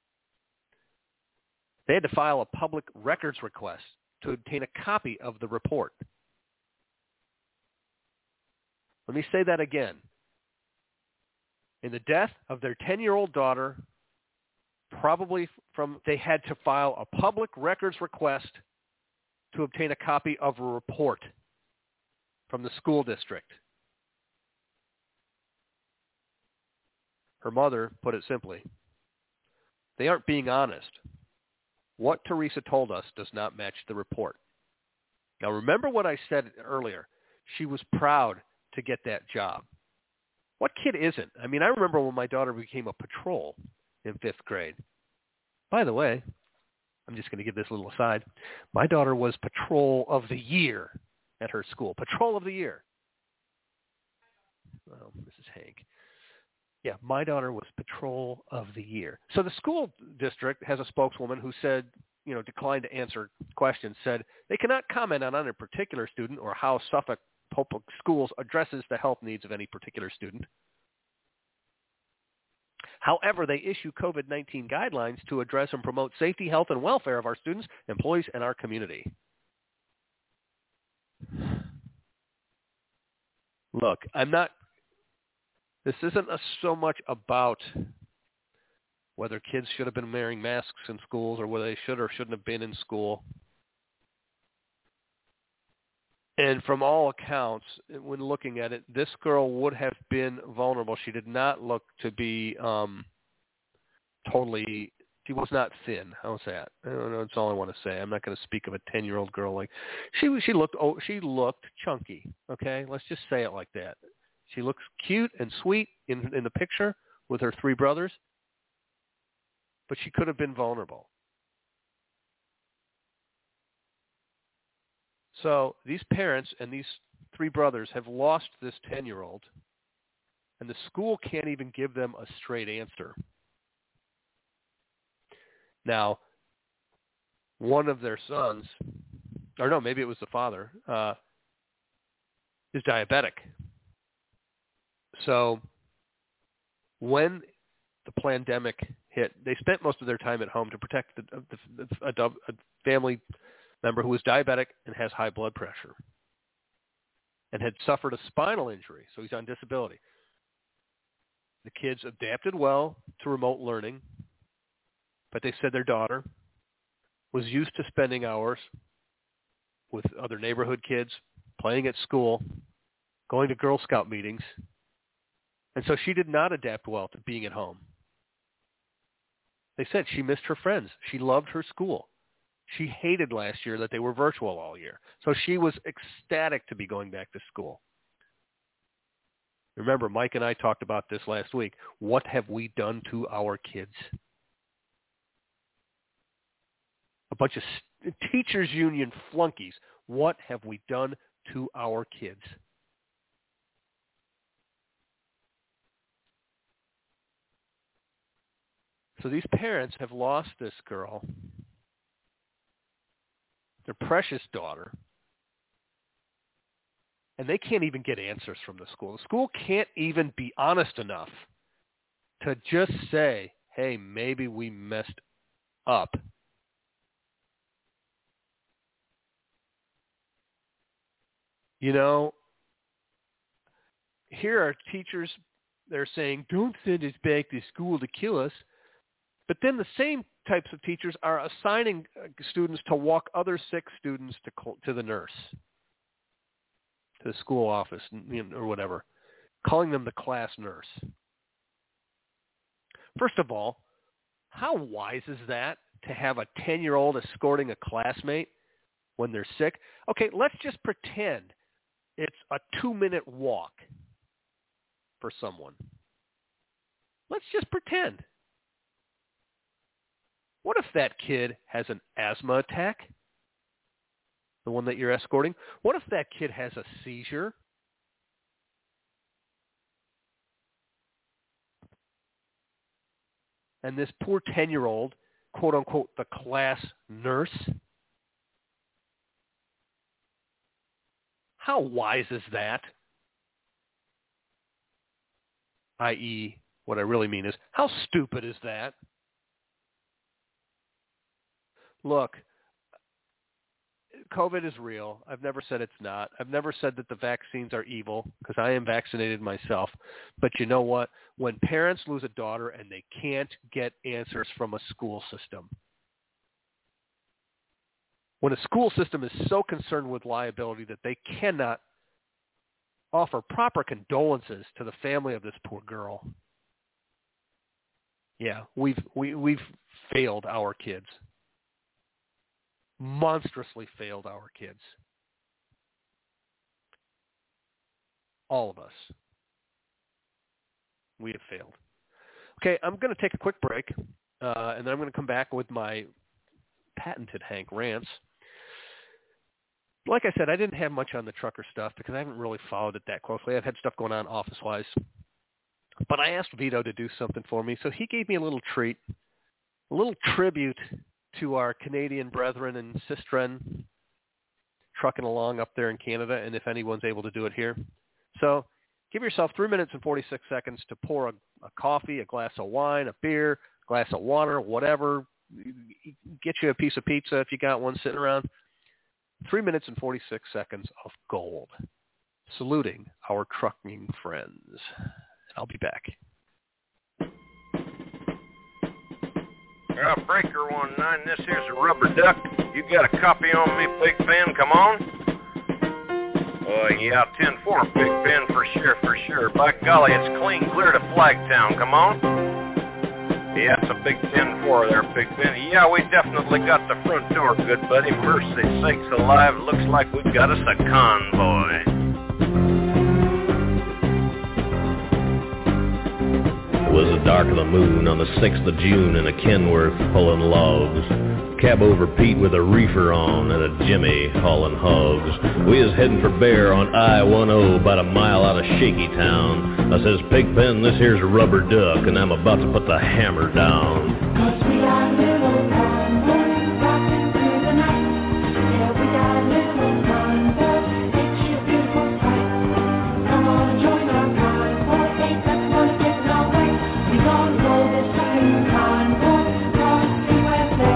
They had to file a public records request to obtain a copy of the report. Let me say that again. In the death of their ten-year-old daughter, probably from, they had to file a public records request to obtain a copy of a report from the school district. Her mother put it simply, they aren't being honest. What Teresa told us does not match the report. Now remember what I said earlier. She was proud to get that job. What kid isn't? I mean, I remember when my daughter became a patrol in fifth grade. By the way, I'm just going to give this little aside. My daughter was patrol of the year at her school. Patrol of the year. Oh, Missus Hank. Yeah, my daughter was patrol of the year. So the school district has a spokeswoman who said, you know, declined to answer questions, said they cannot comment on any particular student or how Suffolk Public Schools addresses the health needs of any particular student. However, they issue COVID nineteen guidelines to address and promote safety, health, and welfare of our students, employees, and our community. Look, I'm not, this isn't a, so much about whether kids should have been wearing masks in schools or whether they should or shouldn't have been in school. And from all accounts, when looking at it, this girl would have been vulnerable. She did not look to be um, totally, she was not thin. How's that? I don't know. That's all I want to say. I'm not going to speak of a ten-year-old girl like she. She looked. Oh, she looked chunky. Okay, let's just say it like that. She looks cute and sweet in in the picture with her three brothers, but she could have been vulnerable. So these parents and these three brothers have lost this ten-year-old, and the school can't even give them a straight answer. Now, one of their sons, or no, maybe it was the father, uh, is diabetic. So when the pandemic hit, they spent most of their time at home to protect the, the, the, a, a family member who was diabetic and has high blood pressure and had suffered a spinal injury, so he's on disability. The kids adapted well to remote learning, but they said their daughter was used to spending hours with other neighborhood kids, playing at school, going to Girl Scout meetings, and so she did not adapt well to being at home. They said she missed her friends. She loved her school. She hated last year that they were virtual all year. So she was ecstatic to be going back to school. Remember, Mike and I talked about this last week. What have we done to our kids? A bunch of st- teachers union flunkies. What have we done to our kids? So these parents have lost this girl, their precious daughter, and they can't even get answers from the school. The school can't even be honest enough to just say, hey, maybe we messed up. You know, here are teachers, they're saying, don't send us back to school to kill us. But then the same types of teachers are assigning students to walk other sick students to to the nurse, to the school office, or whatever, calling them the class nurse. First of all, how wise is that to have a ten-year-old escorting a classmate when they're sick? Okay, let's just pretend it's a two-minute walk for someone. Let's just pretend. What if that kid has an asthma attack, the one that you're escorting? What if that kid has a seizure? And this poor ten-year-old, quote-unquote, the class nurse? How wise is that? that is, what I really mean is, how stupid is that? Look, COVID is real. I've never said it's not. I've never said that the vaccines are evil because I am vaccinated myself. But you know what? When parents lose a daughter and they can't get answers from a school system, when a school system is so concerned with liability that they cannot offer proper condolences to the family of this poor girl, yeah, we've we, we've failed our kids. Monstrously failed our kids. All of us. We have failed. Okay, I'm going to take a quick break, uh, and then I'm going to come back with my patented Hank rants. Like I said, I didn't have much on the trucker stuff because I haven't really followed it that closely. I've had stuff going on office-wise. But I asked Vito to do something for me, so he gave me a little treat, a little tribute to our Canadian brethren and sistren trucking along up there in Canada, and if anyone's able to do it here. So give yourself three minutes and forty-six seconds to pour a, a coffee, a glass of wine, a beer, a glass of water, whatever. Get you a piece of pizza if you got one sitting around. Three minutes and forty-six seconds of gold. Saluting our trucking friends. I'll be back. Uh, breaker one nine, this here's a rubber duck. You got a copy on me, Big Ben? Come on. Uh, yeah, ten four, Big Ben, for sure, for sure. By golly, it's clean clear to Flagtown. Come on. Yeah, it's a big ten four there, Big Ben. Yeah, we definitely got the front door, good buddy. Mercy sakes alive, looks like we've got us a convoy. It was the dark of the moon on the sixth of June in a Kenworth pulling logs. Cab over Pete with a reefer on and a Jimmy hauling hogs. We is heading for Bear on I ten, about a mile out of Shaky Town. I says, Pigpen, this here's a rubber duck, and I'm about to put the hammer down. 'Cause we got little convoys rocking through the night. Yeah, we got little convoys, ain't you a beautiful sight? Come on and join our convoy, ain't that gonna get in our way? We gonna roll this second convoy across the U S A.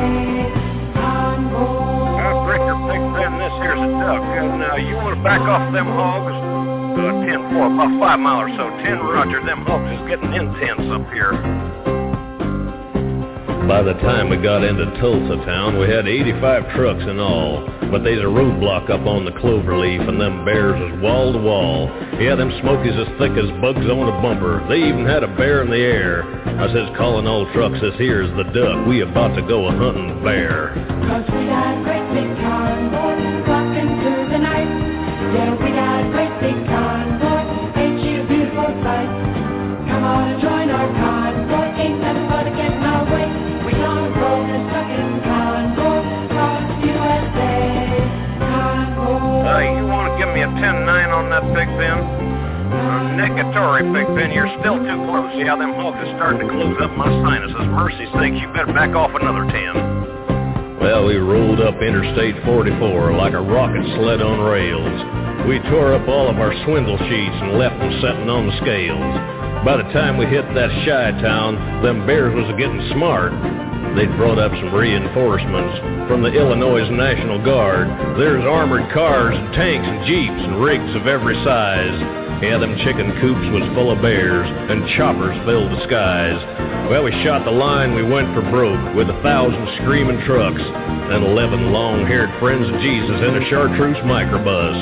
Uh, Breaker, Pigpen, this here's a duck. And now, uh, you want to back off them hogs? Uh, ten four, about five mile or so. ten Roger, them hogs is getting intense up here. By the time we got into Tulsa town, we had eighty-five trucks in all. But there's a roadblock up on the Cloverleaf, and them bears was wall to wall. Yeah, them smokies as thick as bugs on a bumper. They even had a bear in the air. I says, calling all trucks, this here's the duck. We about to go a-hunting bear. 'Cause we got great big convoys rocking through the night. Yeah, we got great big convoys, ain't you a beautiful sight? Come on and join our convoy, ain't nothing but to get in our way. We gonna roll this second convoy across the U S A. Convoy. Uh, you want to give me a ten nine on that, Big Ben? Uh, negatory, Big Ben, you're still too close. Yeah, them hogs are starting to close up my sinuses. Mercy sakes, you better back off another ten. Well, we rolled up Interstate forty-four like a rocket sled on rails. We tore up all of our swindle sheets and left them setting on the scales. By the time we hit that shy town, them bears was getting smart. They'd brought up some reinforcements from the Illinois National Guard. There's armored cars and tanks and jeeps and rigs of every size. Yeah, them chicken coops was full of bears, and choppers filled the skies. Well, we shot the line, we went for broke, with a thousand screaming trucks, and eleven long-haired friends of Jesus in a chartreuse microbus.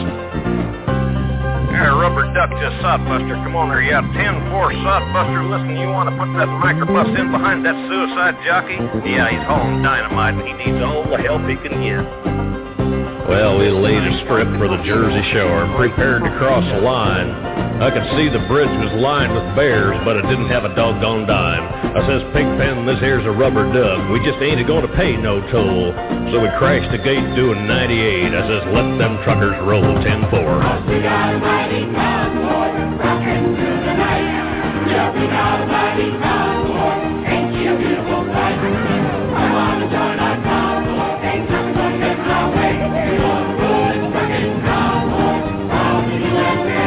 Yeah, rubber duck just sodbuster. Come on there, yeah, ten four sodbuster. Listen, you want to put that microbus in behind that suicide jockey? Yeah, he's hauling dynamite, and he needs all the help he can get. Well, we laid a strip for the Jersey Shore and prepared to cross the line. I could see the bridge was lined with bears, but it didn't have a doggone dime. I says, Pigpen, this here's a rubber duck. We just ain't going to pay no toll. So we crashed the gate doing ninety-eight. I says, let them truckers roll ten four. We got a mighty convoy rocking through the night. Yeah, we got a mighty convoy. Ain't you a beautiful sight? Come on and join our convoy. Ain't nothing gonna get in our way. We're gonna roll this fucking convoy from the U S A.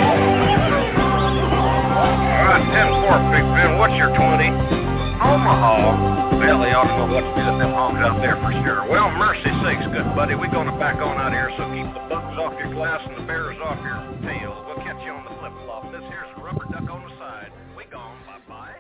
All right, ten four, Big Ben. What's your twenty? Omaha. Well, they ought to know what to do with them hogs out there for sure. Well, mercy sakes, good buddy. We're going to back on out here, so keep the bugs off your glass and the bears off your tail. We'll catch you on the flip-flop. This here's a rubber duck on the side. We gone. Bye-bye.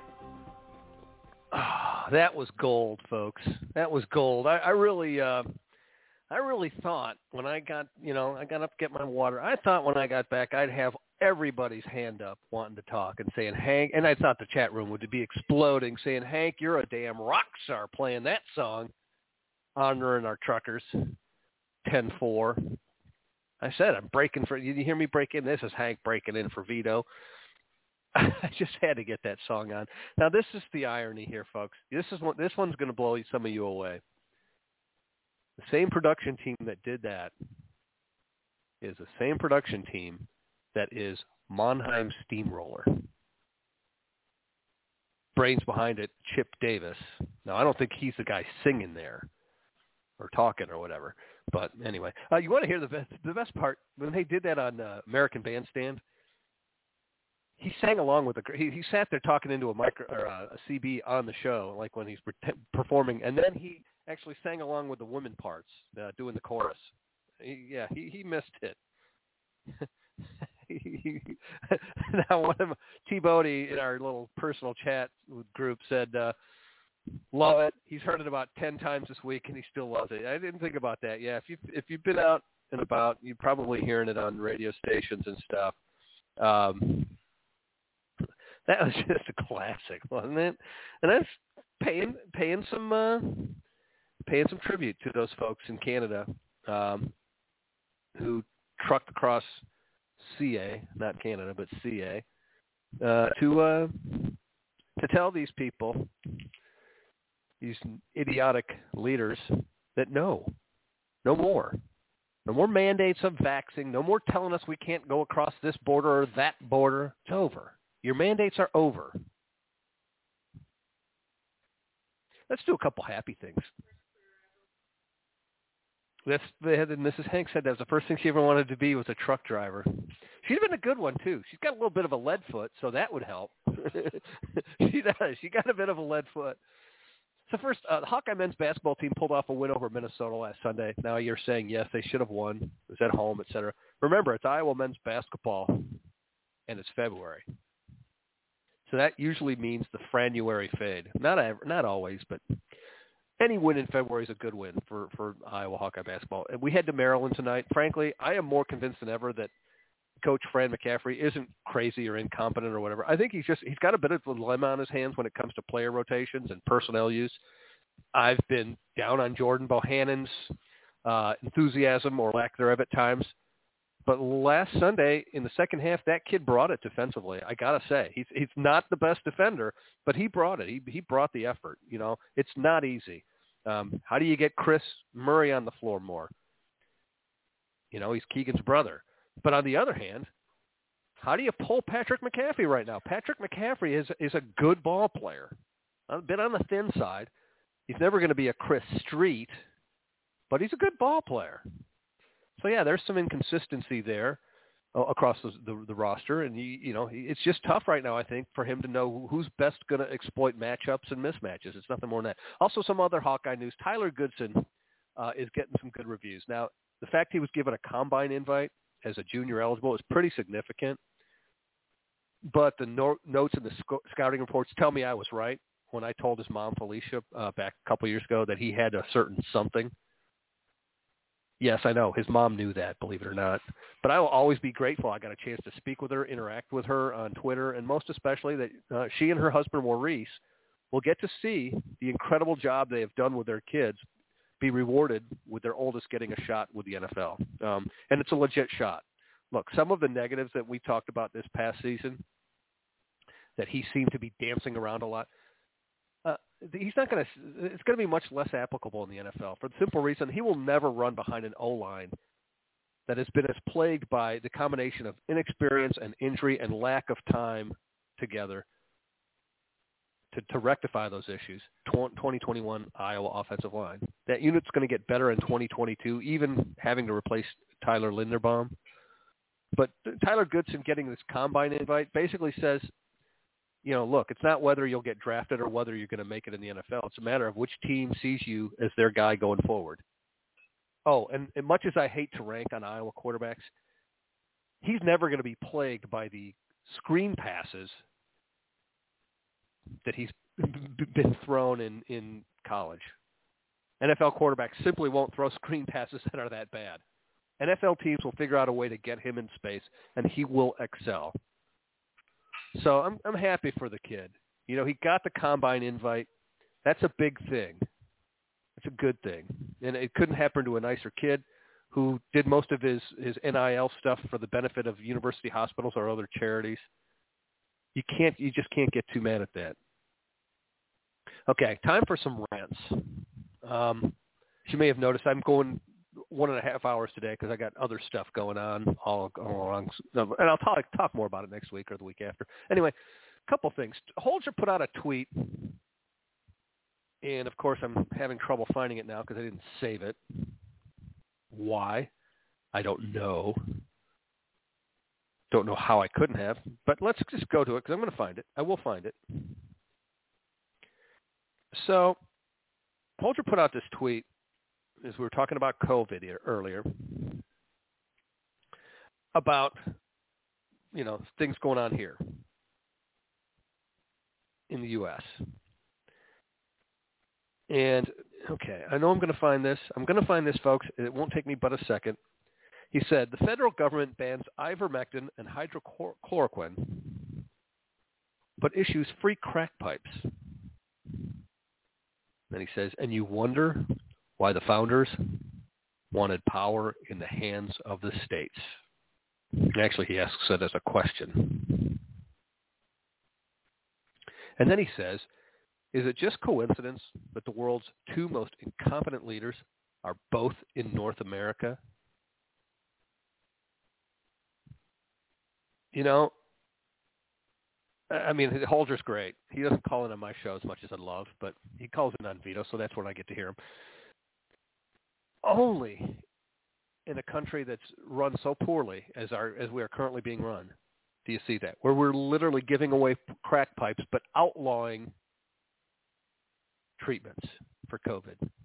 Oh, that was gold, folks. That was gold. I, I really... Uh... I really thought when I got, you know, I got up to get my water, I thought when I got back I'd have everybody's hand up wanting to talk and saying, Hank, and I thought the chat room would be exploding saying, Hank, you're a damn rock star playing that song, honoring our truckers, ten four. I said, I'm breaking for, you hear me break in? This is Hank breaking in for Vito. I just had to get that song on. Now, this is the irony here, folks. This is one, this one's going to blow some of you away. The same production team that did that is the same production team that is Mannheim Steamroller. Brains behind it, Chip Davis. Now, I don't think he's the guy singing there or talking or whatever. But anyway, uh, you want to hear the best, the best part? When they did that on uh, American Bandstand, he sang along with the. He, he sat there talking into a micro or a, a C B on the show, like when he's pre- performing, and then he actually sang along with the women parts, uh, doing the chorus. He, yeah, he, he missed it. he, now, one of T. Bodie in our little personal chat group said, uh, "Love it. He's heard it about ten times this week, and he still loves it." I didn't think about that. Yeah, if you if you've been out and about, you're probably hearing it on radio stations and stuff. Um, that was just a classic, wasn't it? And that's paying paying some uh, paying some tribute to those folks in Canada um, who trucked across C A, not Canada, but C A, uh, to uh, to tell these people, these idiotic leaders, that no, no more. No more mandates of vaxxing. No more telling us we can't go across this border or that border. It's over. Your mandates are over. Let's do a couple happy things. That's, Missus Hanks said that was the first thing she ever wanted to be was a truck driver. She'd have been a good one, too. She's got a little bit of a lead foot, so that would help. She does. She got a bit of a lead foot. So first, uh, the Hawkeye men's basketball team pulled off a win over Minnesota last Sunday. Now you're saying, yes, they should have won. It was at home, et cetera. Remember, it's Iowa men's basketball, and it's February. So that usually means the Franuary fade. Not not always, but any win in February is a good win for, for Iowa Hawkeye basketball. And we head to Maryland tonight. Frankly, I am more convinced than ever that Coach Fran McCaffery isn't crazy or incompetent or whatever. I think he's just he's got a bit of a dilemma on his hands when it comes to player rotations and personnel use. I've been down on Jordan Bohannon's uh, enthusiasm or lack thereof at times, but last Sunday in the second half, that kid brought it defensively. I gotta say, he's he's not the best defender, but he brought it. He he brought the effort. You know, it's not easy. Um, how do you get Chris Murray on the floor more? You know, he's Keegan's brother. But on the other hand, how do you pull Patrick McCaffrey right now? Patrick McCaffrey is is a good ball player. A bit on the thin side. He's never going to be a Chris Street, but he's a good ball player. So, yeah, there's some inconsistency there uh, across the, the, the roster. And, you, you know, it's just tough right now, I think, for him to know who's best going to exploit matchups and mismatches. It's nothing more than that. Also, some other Hawkeye news. Tyler Goodson uh, is getting some good reviews. Now, the fact he was given a combine invite as a junior eligible is pretty significant. But the no- notes in the sc- scouting reports tell me I was right when I told his mom, Felicia, uh, back a couple years ago that he had a certain something. Yes, I know. His mom knew that, believe it or not. But I will always be grateful I got a chance to speak with her, interact with her on Twitter, and most especially that uh, she and her husband, Maurice, will get to see the incredible job they have done with their kids be rewarded with their oldest getting a shot with the N F L. Um, and it's a legit shot. Look, some of the negatives that we talked about this past season, that he seemed to be dancing around a lot, uh, he's not going to – it's going to be much less applicable in the N F L for the simple reason he will never run behind an O-line that has been as plagued by the combination of inexperience and injury and lack of time together to, to rectify those issues. twenty twenty-one Iowa offensive line. That unit's going to get better in twenty twenty-two, even having to replace Tyler Linderbaum. But Tyler Goodson getting this combine invite basically says, you know, look, it's not whether you'll get drafted or whether you're going to make it in the N F L. It's a matter of which team sees you as their guy going forward. Oh, and, and much as I hate to rank on Iowa quarterbacks, he's never going to be plagued by the screen passes that he's been thrown in, in college. N F L quarterbacks simply won't throw screen passes that are that bad. N F L teams will figure out a way to get him in space, and he will excel. So I'm I'm happy for the kid. You know, he got the combine invite. That's a big thing. It's a good thing. And it couldn't happen to a nicer kid who did most of his, his N I L stuff for the benefit of university hospitals or other charities. You can't, you just can't get too mad at that. Okay, time for some rants. Um, as you may have noticed, I'm going one and a half hours today because I got other stuff going on all, all along. And I'll talk, talk more about it next week or the week after. Anyway, a couple things. Holzer put out a tweet, and of course I'm having trouble finding it now because I didn't save it. Why? I don't know. Don't know how I couldn't have, but let's just go to it because I'm going to find it. I will find it. So Holzer put out this tweet as we were talking about COVID earlier about, you know, things going on here in the U S And, okay, I know I'm going to find this. I'm going to find this, folks. It won't take me but a second. He said, the federal government bans ivermectin and hydrochloroquine, but issues free crack pipes. And he says, and you wonder why the founders wanted power in the hands of the states. Actually, he asks it as a question. And then he says, is it just coincidence that the world's two most incompetent leaders are both in North America? You know, I mean, Holger's great. He doesn't call in on my show as much as I'd love, but he calls in on Vito, so that's when I get to hear him. Only in a country that's run so poorly as our as we are currently being run do you see that, where we're literally giving away crack pipes but outlawing treatments for COVID. I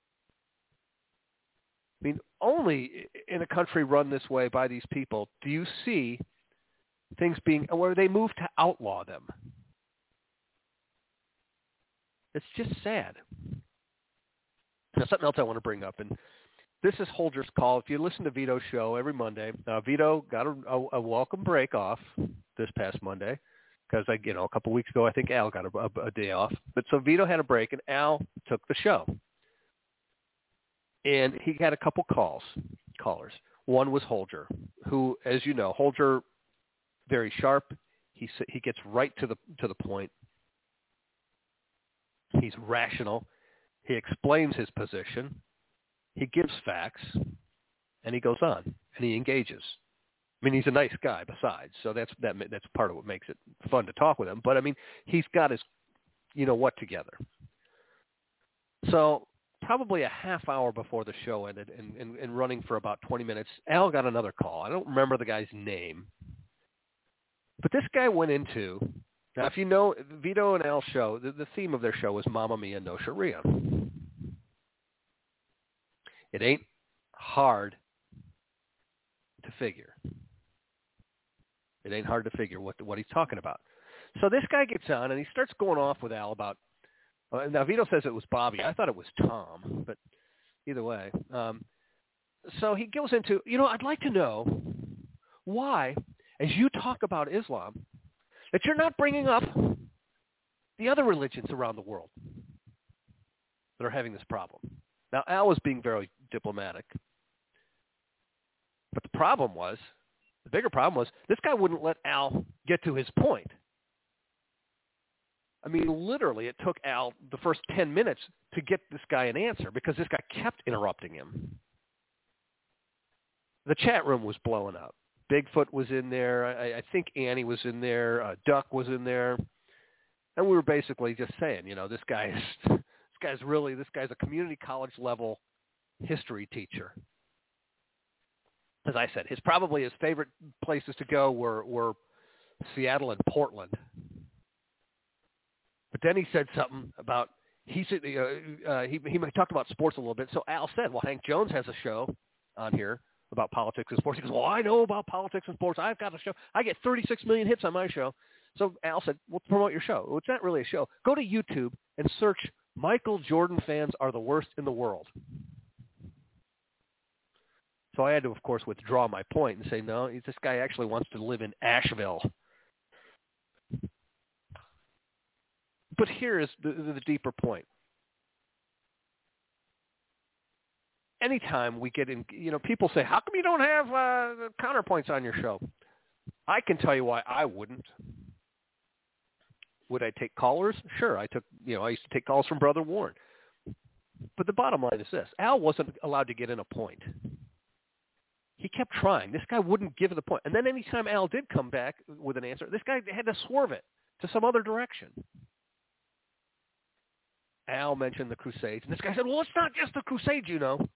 mean, only in a country run this way by these people do you see things being where they move to outlaw them. It's just sad. Now, something else I want to bring up, and this is Holger's call. If you listen to Vito's show every Monday, uh, Vito got a, a, a welcome break off this past Monday because, I, you know, a couple weeks ago, I think Al got a, a, a day off. But so Vito had a break, and Al took the show. And he had a couple calls, callers. One was Holger, who, as you know, Holger, very sharp. He he gets right to the to the point. He's rational. He explains his position. He gives facts, and he goes on, and he engages. I mean, he's a nice guy besides, so that's that that's part of what makes it fun to talk with him. But I mean, he's got his, you know what, together. So probably a half hour before the show ended, and, and, and running for about twenty minutes, Al got another call. I don't remember the guy's name, but this guy went into, now if you know Vito and Al's show, the, the theme of their show is Mamma Mia, No Sharia. It ain't hard to figure. It ain't hard to figure what what he's talking about. So this guy gets on, and he starts going off with Al about, uh, now Vito says it was Bobby. I thought it was Tom, but either way. Um, so he goes into, you know, I'd like to know why, as you talk about Islam, that you're not bringing up the other religions around the world that are having this problem. Now, Al was being very diplomatic. But the problem was, the bigger problem was, this guy wouldn't let Al get to his point. I mean, literally, it took Al the first ten minutes to get this guy an answer because this guy kept interrupting him. The chat room was blowing up. Bigfoot was in there. I, I think Annie was in there. Uh, Duck was in there. And we were basically just saying, you know, this guy is... This guy's really, this guy's a community college level history teacher. As I said, his probably his favorite places to go were, were Seattle and Portland. But then he said something about, he said, uh, uh, he, he talked about sports a little bit. So Al said, well, Hank Jones has a show on here about politics and sports. He goes, well, I know about politics and sports. I've got a show. I get thirty-six million hits on my show. So Al said, well, promote your show. Well, it's not really a show. Go to YouTube and search Michael Jordan fans are the worst in the world. So I had to, of course, withdraw my point and say, no, this guy actually wants to live in Asheville. But here is the, the deeper point. Anytime we get in, you know, people say, how come you don't have uh, counterpoints on your show? I can tell you why I wouldn't. Would I take callers? Sure. I took, you know, I used to take calls from Brother Warren. But the bottom line is this. Al wasn't allowed to get in a point. He kept trying. This guy wouldn't give it the point. And then anytime Al did come back with an answer, this guy had to swerve it to some other direction. Al mentioned the Crusades. And this guy said, well, it's not just the Crusades, you know.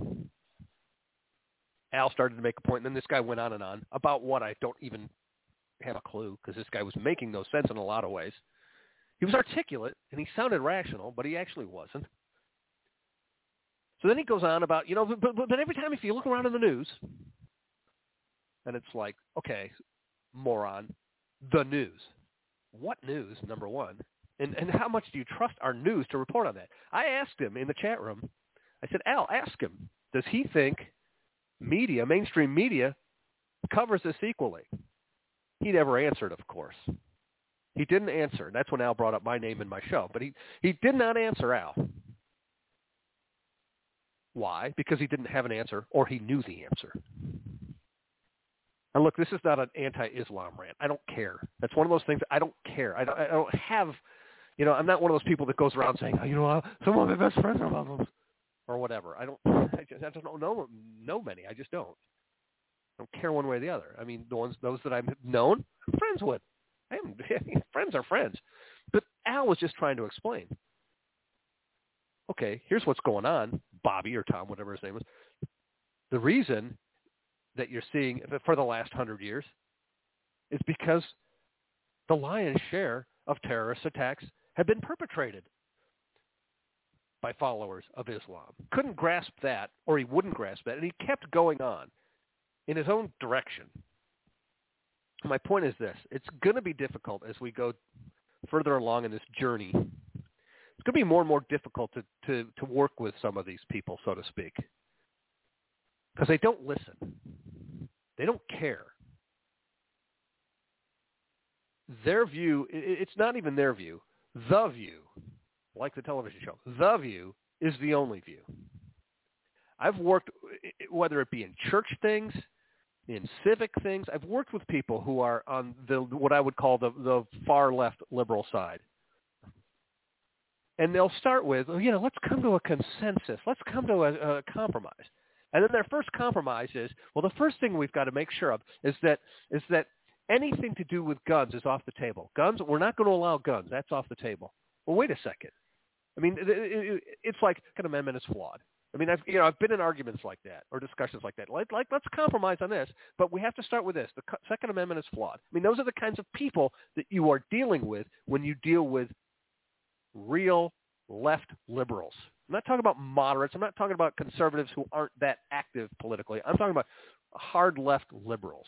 Al started to make a point, and then this guy went on and on about what I don't even have a clue, because this guy was making no sense in a lot of ways. He was articulate, and he sounded rational, but he actually wasn't. So then he goes on about, you know, but, but, but every time if you look around in the news, and it's like, okay, moron, the news. What news, number one? And, and how much do you trust our news to report on that? I asked him in the chat room, I said, Al, ask him, does he think media, mainstream media, covers this equally? He never answered, of course. He didn't answer. That's when Al brought up my name in my show. But he, he did not answer Al. Why? Because he didn't have an answer, or he knew the answer. And look, this is not an anti-Islam rant. I don't care. That's one of those things. I don't care. I don't, I don't have, you know, I'm not one of those people that goes around saying, oh, you know, some of my best friends are Muslims or whatever. I don't, I just, I just don't know, know many. I just don't. I don't care one way or the other. I mean, the ones, those that I've known, I'm friends with. I am, friends are friends. But Al was just trying to explain. Okay, here's what's going on, Bobby or Tom, whatever his name is. The reason that you're seeing for the last hundred years is because the lion's share of terrorist attacks have been perpetrated by followers of Islam. Couldn't grasp that, or he wouldn't grasp that, and he kept going on in his own direction. My point is this. It's going to be difficult as we go further along in this journey. It's going to be more and more difficult to, to, to work with some of these people, so to speak, because they don't listen. They don't care. Their view, it's not even their view. The view, like the television show, the view is the only view. I've worked, whether it be in church things, in civic things, I've worked with people who are on the what I would call the, the far left liberal side. And they'll start with, oh, you know, let's come to a consensus. Let's come to a, a compromise. And then their first compromise is, well, the first thing we've got to make sure of is that is that anything to do with guns is off the table. Guns, we're not going to allow guns. That's off the table. Well, wait a second. I mean, it, it, it's like an amendment is flawed. I mean, I've you know I've been in arguments like that or discussions like that. Like, like let's compromise on this, but we have to start with this. The Second Amendment is flawed. I mean, those are the kinds of people that you are dealing with when you deal with real left liberals. I'm not talking about moderates. I'm not talking about conservatives who aren't that active politically. I'm talking about hard left liberals.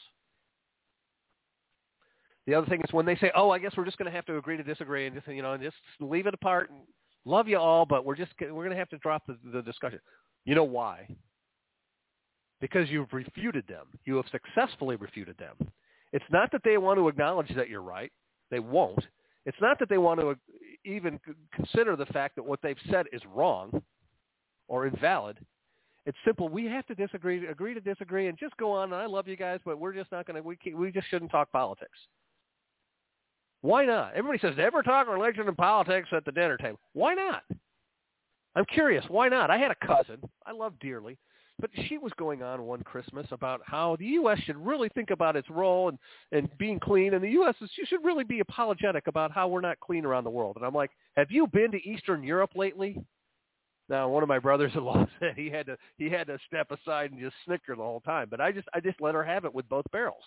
The other thing is when they say, "Oh, I guess we're just going to have to agree to disagree and just you know and just leave it apart and love you all, but we're just we're going to have to drop the, the discussion." You know why? Because you've refuted them. You have successfully refuted them. It's not that they want to acknowledge that you're right. They won't. It's not that they want to even consider the fact that what they've said is wrong or invalid. It's simple. We have to disagree, agree to disagree, and just go on. And I love you guys, but we're just not going to. We can't, we just shouldn't talk politics. Why not? Everybody says never talk religion and politics at the dinner table. Why not? I'm curious. Why not? I had a cousin I love dearly, but she was going on one Christmas about how the U S should really think about its role and, and being clean, and the U S is, you should really be apologetic about how we're not clean around the world. And I'm like, have you been to Eastern Europe lately? Now, one of my brothers-in-law said he had to he had to step aside and just snicker the whole time, but I just I just let her have it with both barrels.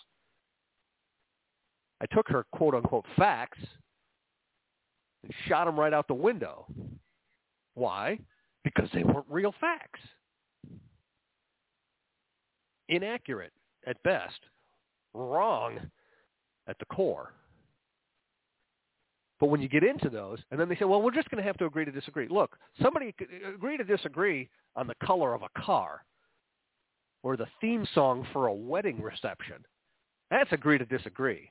I took her quote-unquote facts and shot them right out the window. Why? Because they weren't real facts. Inaccurate at best, wrong at the core. But when you get into those, and then they say, well, we're just going to have to agree to disagree. Look, somebody could agree to disagree on the color of a car or the theme song for a wedding reception. That's agree to disagree.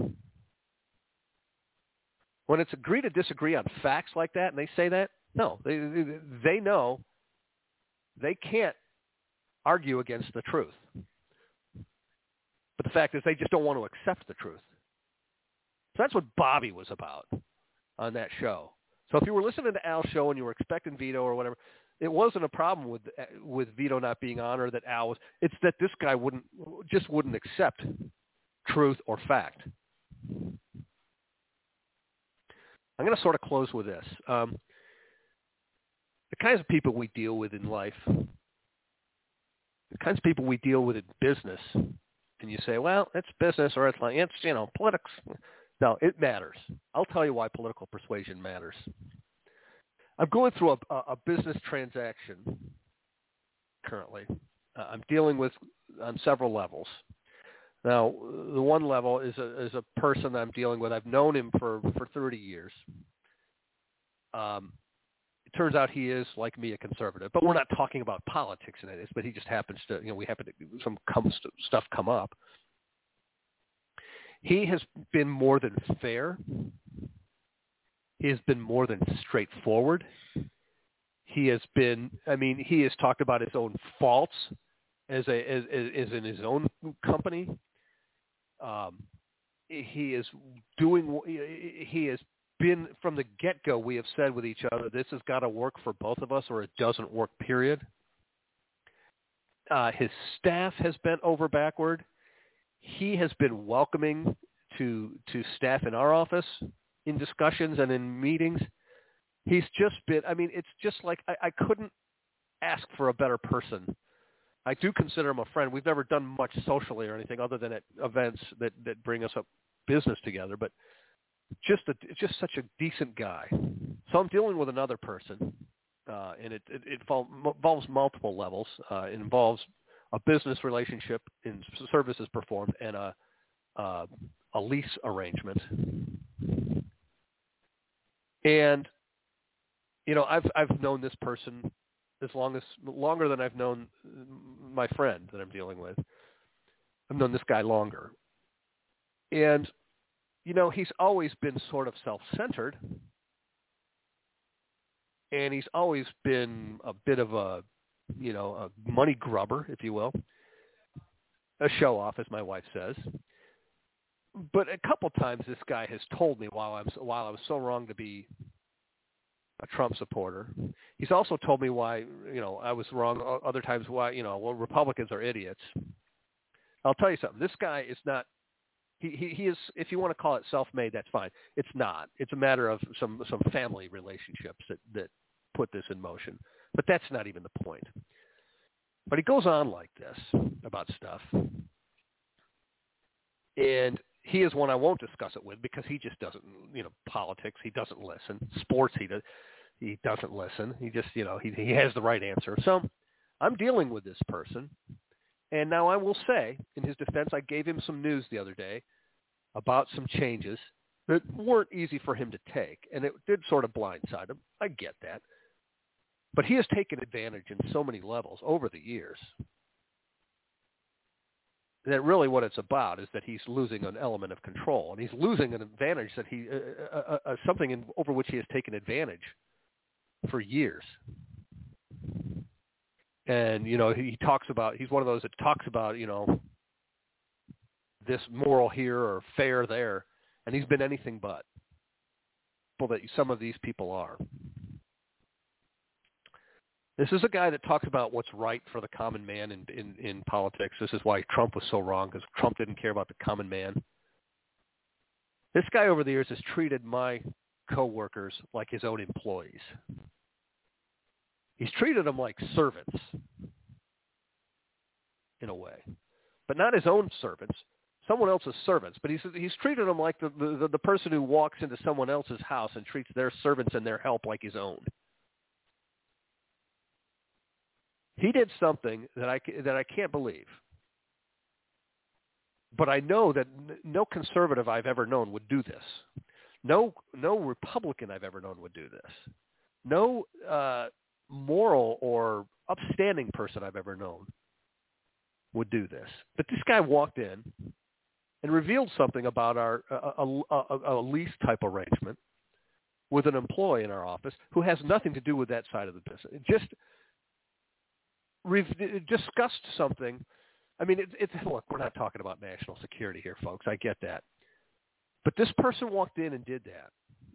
When it's agree to disagree on facts like that, and they say that, no, they they know they can't argue against the truth. But the fact is they just don't want to accept the truth. So that's what Bobby was about on that show. So if you were listening to Al's show and you were expecting Vito or whatever, it wasn't a problem with with Vito not being on or that Al was. It's that this guy wouldn't just wouldn't accept truth or fact. I'm going to sort of close with this. Um, the kinds of people we deal with in life, the kinds of people we deal with in business, and you say, well, it's business or it's like, it's, you know, politics. No, it matters. I'll tell you why political persuasion matters. I'm going through a, a business transaction currently. Uh, I'm dealing with on several levels. Now, the one level is a, is a person I'm dealing with. I've known him for, for thirty years. Um, it turns out he is, like me, a conservative. But we're not talking about politics in this, but he just happens to, you know, we happen to, some come, stuff come up. He has been more than fair. He has been more than straightforward. He has been, I mean, he has talked about his own faults as a as, as in his own company. Um, he is doing, he has been, from the get-go, we have said with each other, this has got to work for both of us or it doesn't work, period. Uh, his staff has bent over backward. He has been welcoming to to staff in our office in discussions and in meetings. He's just been, I mean, it's just like I, I couldn't ask for a better person. I do consider him a friend. We've never done much socially or anything other than at events that, that bring us up business together, but just a, just such a decent guy. So I'm dealing with another person, uh, and it, it, it involves multiple levels. Uh, it involves a business relationship in services performed and a, uh, a lease arrangement. And, you know, I've I've known this person as long as longer than I've known my friend that I'm dealing with. I've known this guy longer. And, you know, he's always been sort of self-centered. And he's always been a bit of a, you know, a money grubber, if you will. A show-off, as my wife says. But a couple times this guy has told me while I'm while I was so wrong to be a Trump supporter. He's also told me why, you know, I was wrong. Other times why, you know, well, Republicans are idiots. I'll tell you something. This guy is not. He he, he is. If you want to call it self-made, that's fine. It's not. It's a matter of some some family relationships that that put this in motion. But that's not even the point. But he goes on like this about stuff, and he is one I won't discuss it with because he just doesn't, you know, politics, he doesn't listen. Sports, he does, he doesn't listen. He just, you know, he he has the right answer. So I'm dealing with this person. And now I will say, in his defense, I gave him some news the other day about some changes that weren't easy for him to take. And it did sort of blindside him. I get that. But he has taken advantage in so many levels over the years. That really what it's about is that he's losing an element of control, and he's losing an advantage that he uh, uh, uh, something in, over which he has taken advantage for years. And you know, he talks about he's one of those that talks about you know this moral here or fair there, and he's been anything but. Well, that some of these people are. This is a guy that talks about what's right for the common man in, in, in politics. This is why Trump was so wrong, because Trump didn't care about the common man. This guy over the years has treated my coworkers like his own employees. He's treated them like servants, in a way, but not his own servants, someone else's servants. But he's he's treated them like the the, the person who walks into someone else's house and treats their servants and their help like his own. He did something that I, that I can't believe. But I know that no conservative I've ever known would do this. No no Republican I've ever known would do this. No uh, moral or upstanding person I've ever known would do this. But this guy walked in and revealed something about our a, a, a, a lease type arrangement with an employee in our office who has nothing to do with that side of the business. It just We've discussed something. I mean, it, it's look, we're not talking about national security here, folks. I get that. But this person walked in and did that.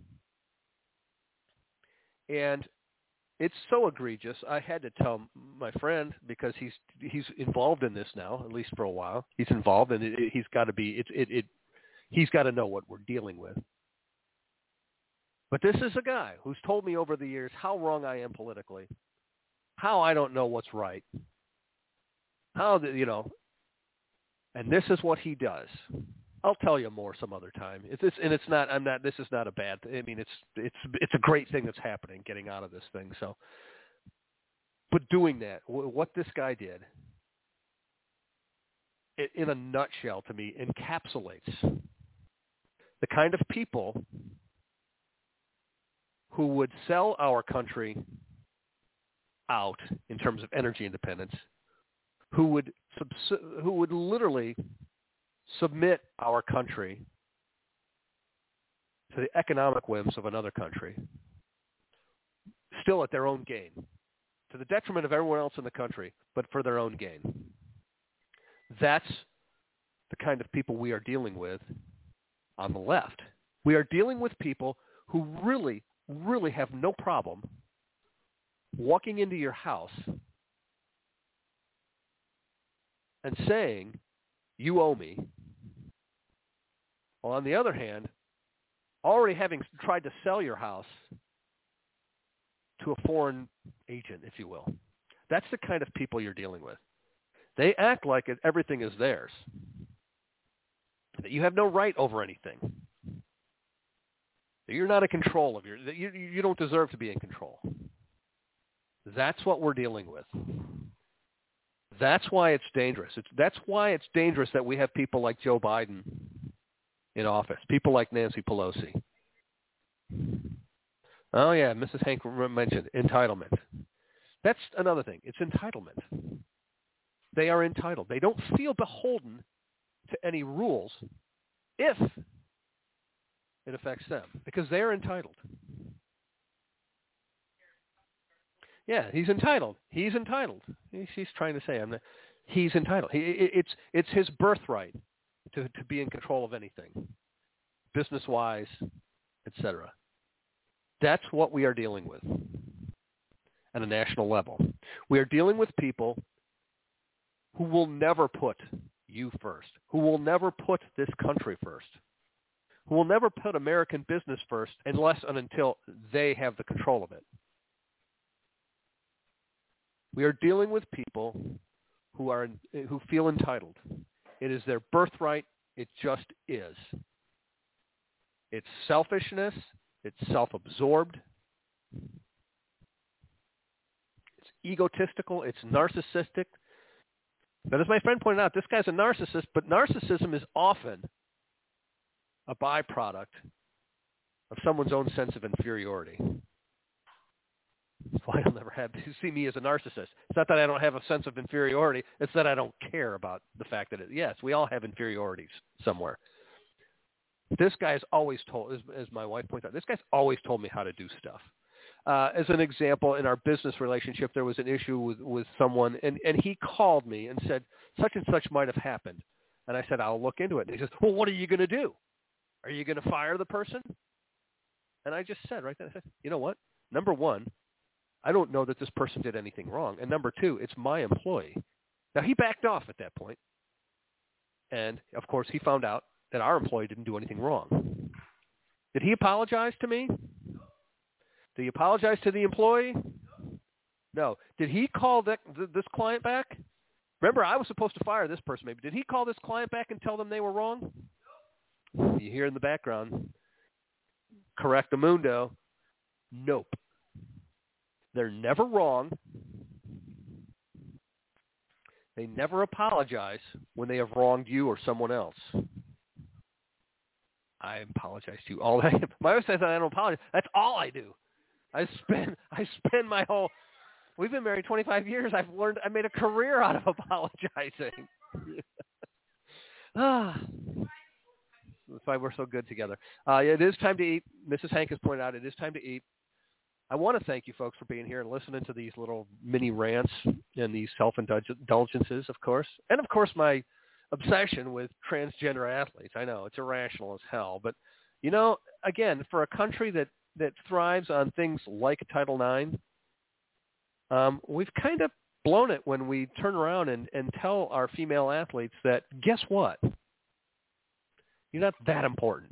And it's so egregious, I had to tell my friend, because he's he's involved in this now, at least for a while. He's involved, and it, it, he's got to be, it, it, it, he's got to know what we're dealing with. But this is a guy who's told me over the years how wrong I am politically, how I don't know what's right, how, the, you know, and this is what he does. I'll tell you more some other time. It's this, and it's not, I'm not, this is not a bad, I mean, it's, it's, it's a great thing that's happening, getting out of this thing. So, but doing that, what this guy did, it, in a nutshell to me, encapsulates the kind of people who would sell our country out in terms of energy independence, who would subs- who would literally submit our country to the economic whims of another country, still at their own gain, to the detriment of everyone else in the country, but for their own gain. That's the kind of people we are dealing with on the left. We are dealing with people who really, really have no problem walking into your house and saying, you owe me. Well, on the other hand, already having tried to sell your house to a foreign agent, if you will. That's the kind of people you're dealing with. They act like it, everything is theirs, that you have no right over anything, that you're not in control of your, that you, you don't deserve to be in control. That's what we're dealing with. That's why it's dangerous. It's, that's why it's dangerous that we have people like Joe Biden in office, people like Nancy Pelosi. Oh, yeah, Missus Hank mentioned entitlement. That's another thing. It's entitlement. They are entitled. They don't feel beholden to any rules if it affects them, because they're entitled. Yeah, he's entitled. He's entitled. He's trying to say, I'm not, he's entitled. He, it, it's it's his birthright to, to be in control of anything, business-wise, et cetera. That's what we are dealing with at a national level. We are dealing with people who will never put you first, who will never put this country first, who will never put American business first unless and until they have the control of it. We are dealing with people who are who feel entitled. It is their birthright. It just is. It's selfishness. It's self-absorbed. It's egotistical. It's narcissistic. But as my friend pointed out, this guy's a narcissist, but narcissism is often a byproduct of someone's own sense of inferiority. That's why I'll never have you see me as a narcissist. It's not that I don't have a sense of inferiority. It's that I don't care about the fact that, it, yes, we all have inferiorities somewhere. This guy's always told, as, as my wife points out, this guy's always told me how to do stuff. Uh, as an example, in our business relationship, there was an issue with, with someone, and, and he called me and said, such and such might have happened. And I said, I'll look into it. And he says, well, what are you going to do? Are you going to fire the person? And I just said right then, I said, you know what? Number one, I don't know that this person did anything wrong. And number two, it's my employee. Now, he backed off at that point. And, of course, he found out that our employee didn't do anything wrong. Did he apologize to me? Did he apologize to the employee? No. Did he call that, th- this client back? Remember, I was supposed to fire this person maybe. Did he call this client back and tell them they were wrong? You hear in the background, correctamundo, nope. They're never wrong. They never apologize when they have wronged you or someone else. I apologize to you all the time. My wife says I don't apologize. That's all I do. I spend I spend my whole. We've been married twenty-five years. I've learned. I made a career out of apologizing. ah, that's why we're so good together. Uh, it is time to eat. Missus Hank has pointed out it is time to eat. I want to thank you folks for being here and listening to these little mini rants and these self-indulgences, of course. And, of course, my obsession with transgender athletes. I know, it's irrational as hell. But, you know, again, for a country that, that thrives on things like Title nine, um, we've kind of blown it when we turn around and, and tell our female athletes that, guess what? You're not that important.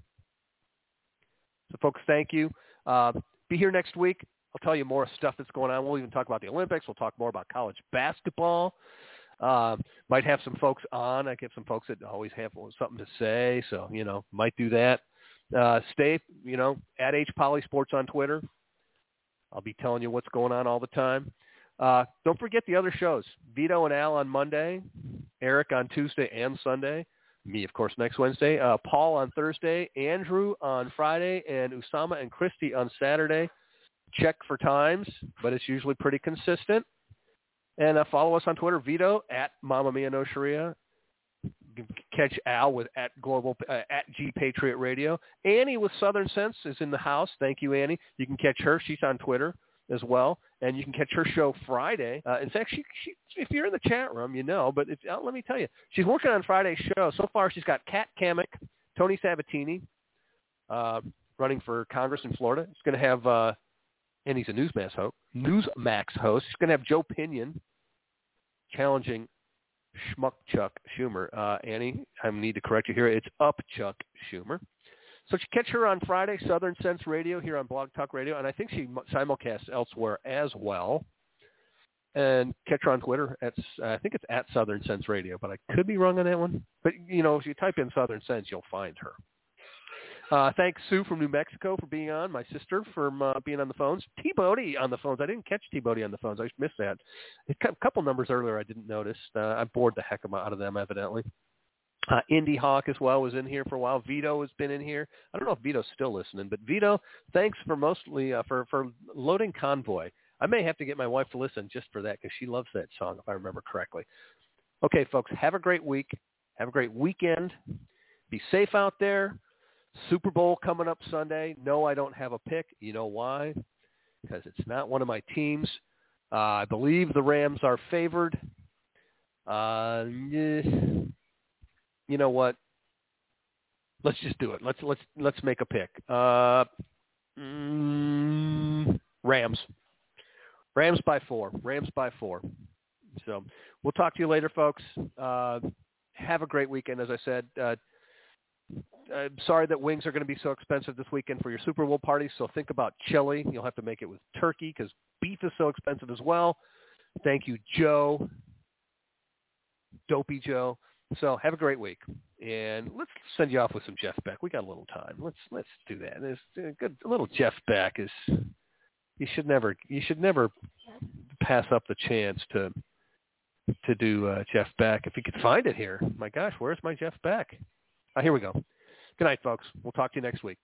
So, folks, thank you. Uh, Be here next week. I'll tell you more stuff that's going on. We'll even talk about the Olympics. We'll talk more about college basketball. Uh, might have some folks on. I get some folks that always have something to say, so, you know, might do that. Uh, stay, you know, at H Poly Sports on Twitter. I'll be telling you what's going on all the time. Uh, don't forget the other shows. Vito and Al on Monday, Eric on Tuesday and Sunday, me, of course, next Wednesday, uh, Paul on Thursday, Andrew on Friday, and Usama and Christy on Saturday. Check for times, but it's usually pretty consistent. And uh, follow us on Twitter, Vito, at Mamma Mia No Sharia. Catch Al with at Global, uh, at G Patriot Radio. Annie with Southern Sense is in the house. Thank you, Annie. You can catch her. She's on Twitter as well. And you can catch her show Friday. Uh, in fact, she, she, if you're in the chat room, you know. But if, uh, let me tell you, she's working on Friday's show. So far, she's got Kat Kamek, Tony Sabatini, uh, running for Congress in Florida. She's going to have, uh, and he's a Newsmax host. Newsmax host. She's going to have Joe Pinion challenging Schmuck Chuck Schumer. Uh, Annie, I need to correct you here. It's Up Chuck Schumer. So you catch her on Friday, Southern Sense Radio here on Blog Talk Radio, and I think she simulcasts elsewhere as well. And catch her on Twitter. At, uh, I think it's at Southern Sense Radio, but I could be wrong on that one. But, you know, if you type in Southern Sense, you'll find her. Uh, thanks, Sue from New Mexico, for being on. My sister from uh, being on the phones. T-Bodie on the phones. I didn't catch T-Bodie on the phones. I missed that. A couple numbers earlier I didn't notice. Uh, I bored the heck out of them, evidently. Uh, Indy Hawk as well was in here for a while. Vito has been in here. I don't know if Vito's still listening, but Vito, thanks for mostly uh, for, for loading Convoy. I may have to get my wife to listen just for that because she loves that song, if I remember correctly. Okay, folks, have a great week. Have a great weekend. Be safe out there. Super Bowl coming up Sunday. No, I don't have a pick. You know why? Because it's not one of my teams. Uh, I believe the Rams are favored. Uh, eh, you know what? Let's just do it. Let's let's let's make a pick. Uh, mm, Rams. Rams by four. Rams by four. So we'll talk to you later, folks. Uh, have a great weekend, as I said. Uh, I'm sorry that wings are going to be so expensive this weekend for your Super Bowl party, so think about chili. You'll have to make it with turkey because beef is so expensive as well. Thank you, Joe. Dopey Joe. So have a great week, and let's send you off with some Jeff Beck. We got a little time. Let's let's do that. There's a good a little Jeff Beck is. You should never you should never pass up the chance to to do uh, Jeff Beck if you could find it here. My gosh, where's my Jeff Beck? Oh, here we go. Good night, folks. We'll talk to you next week.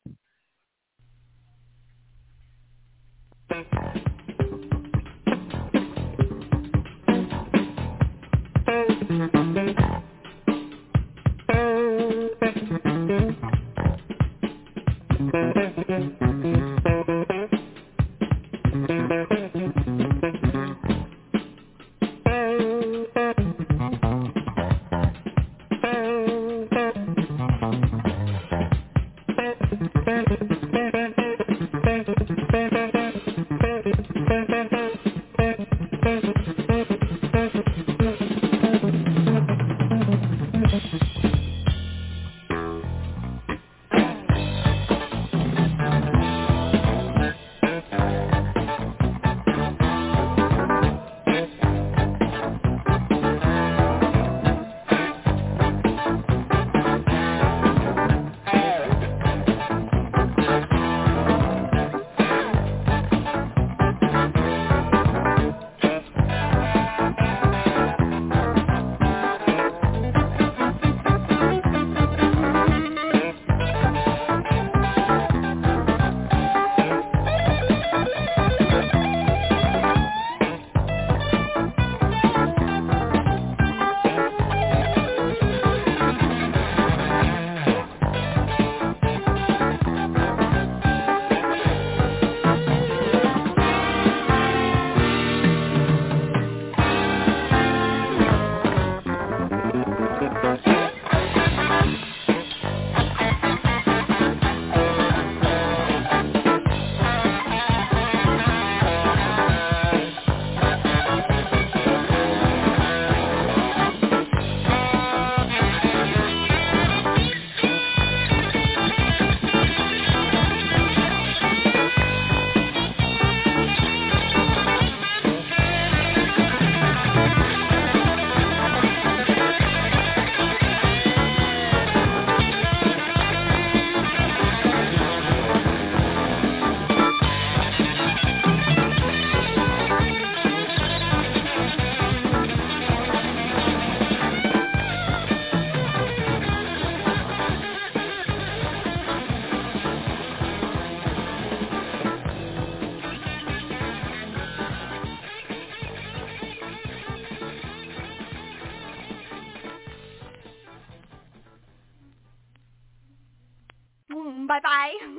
Bye-bye.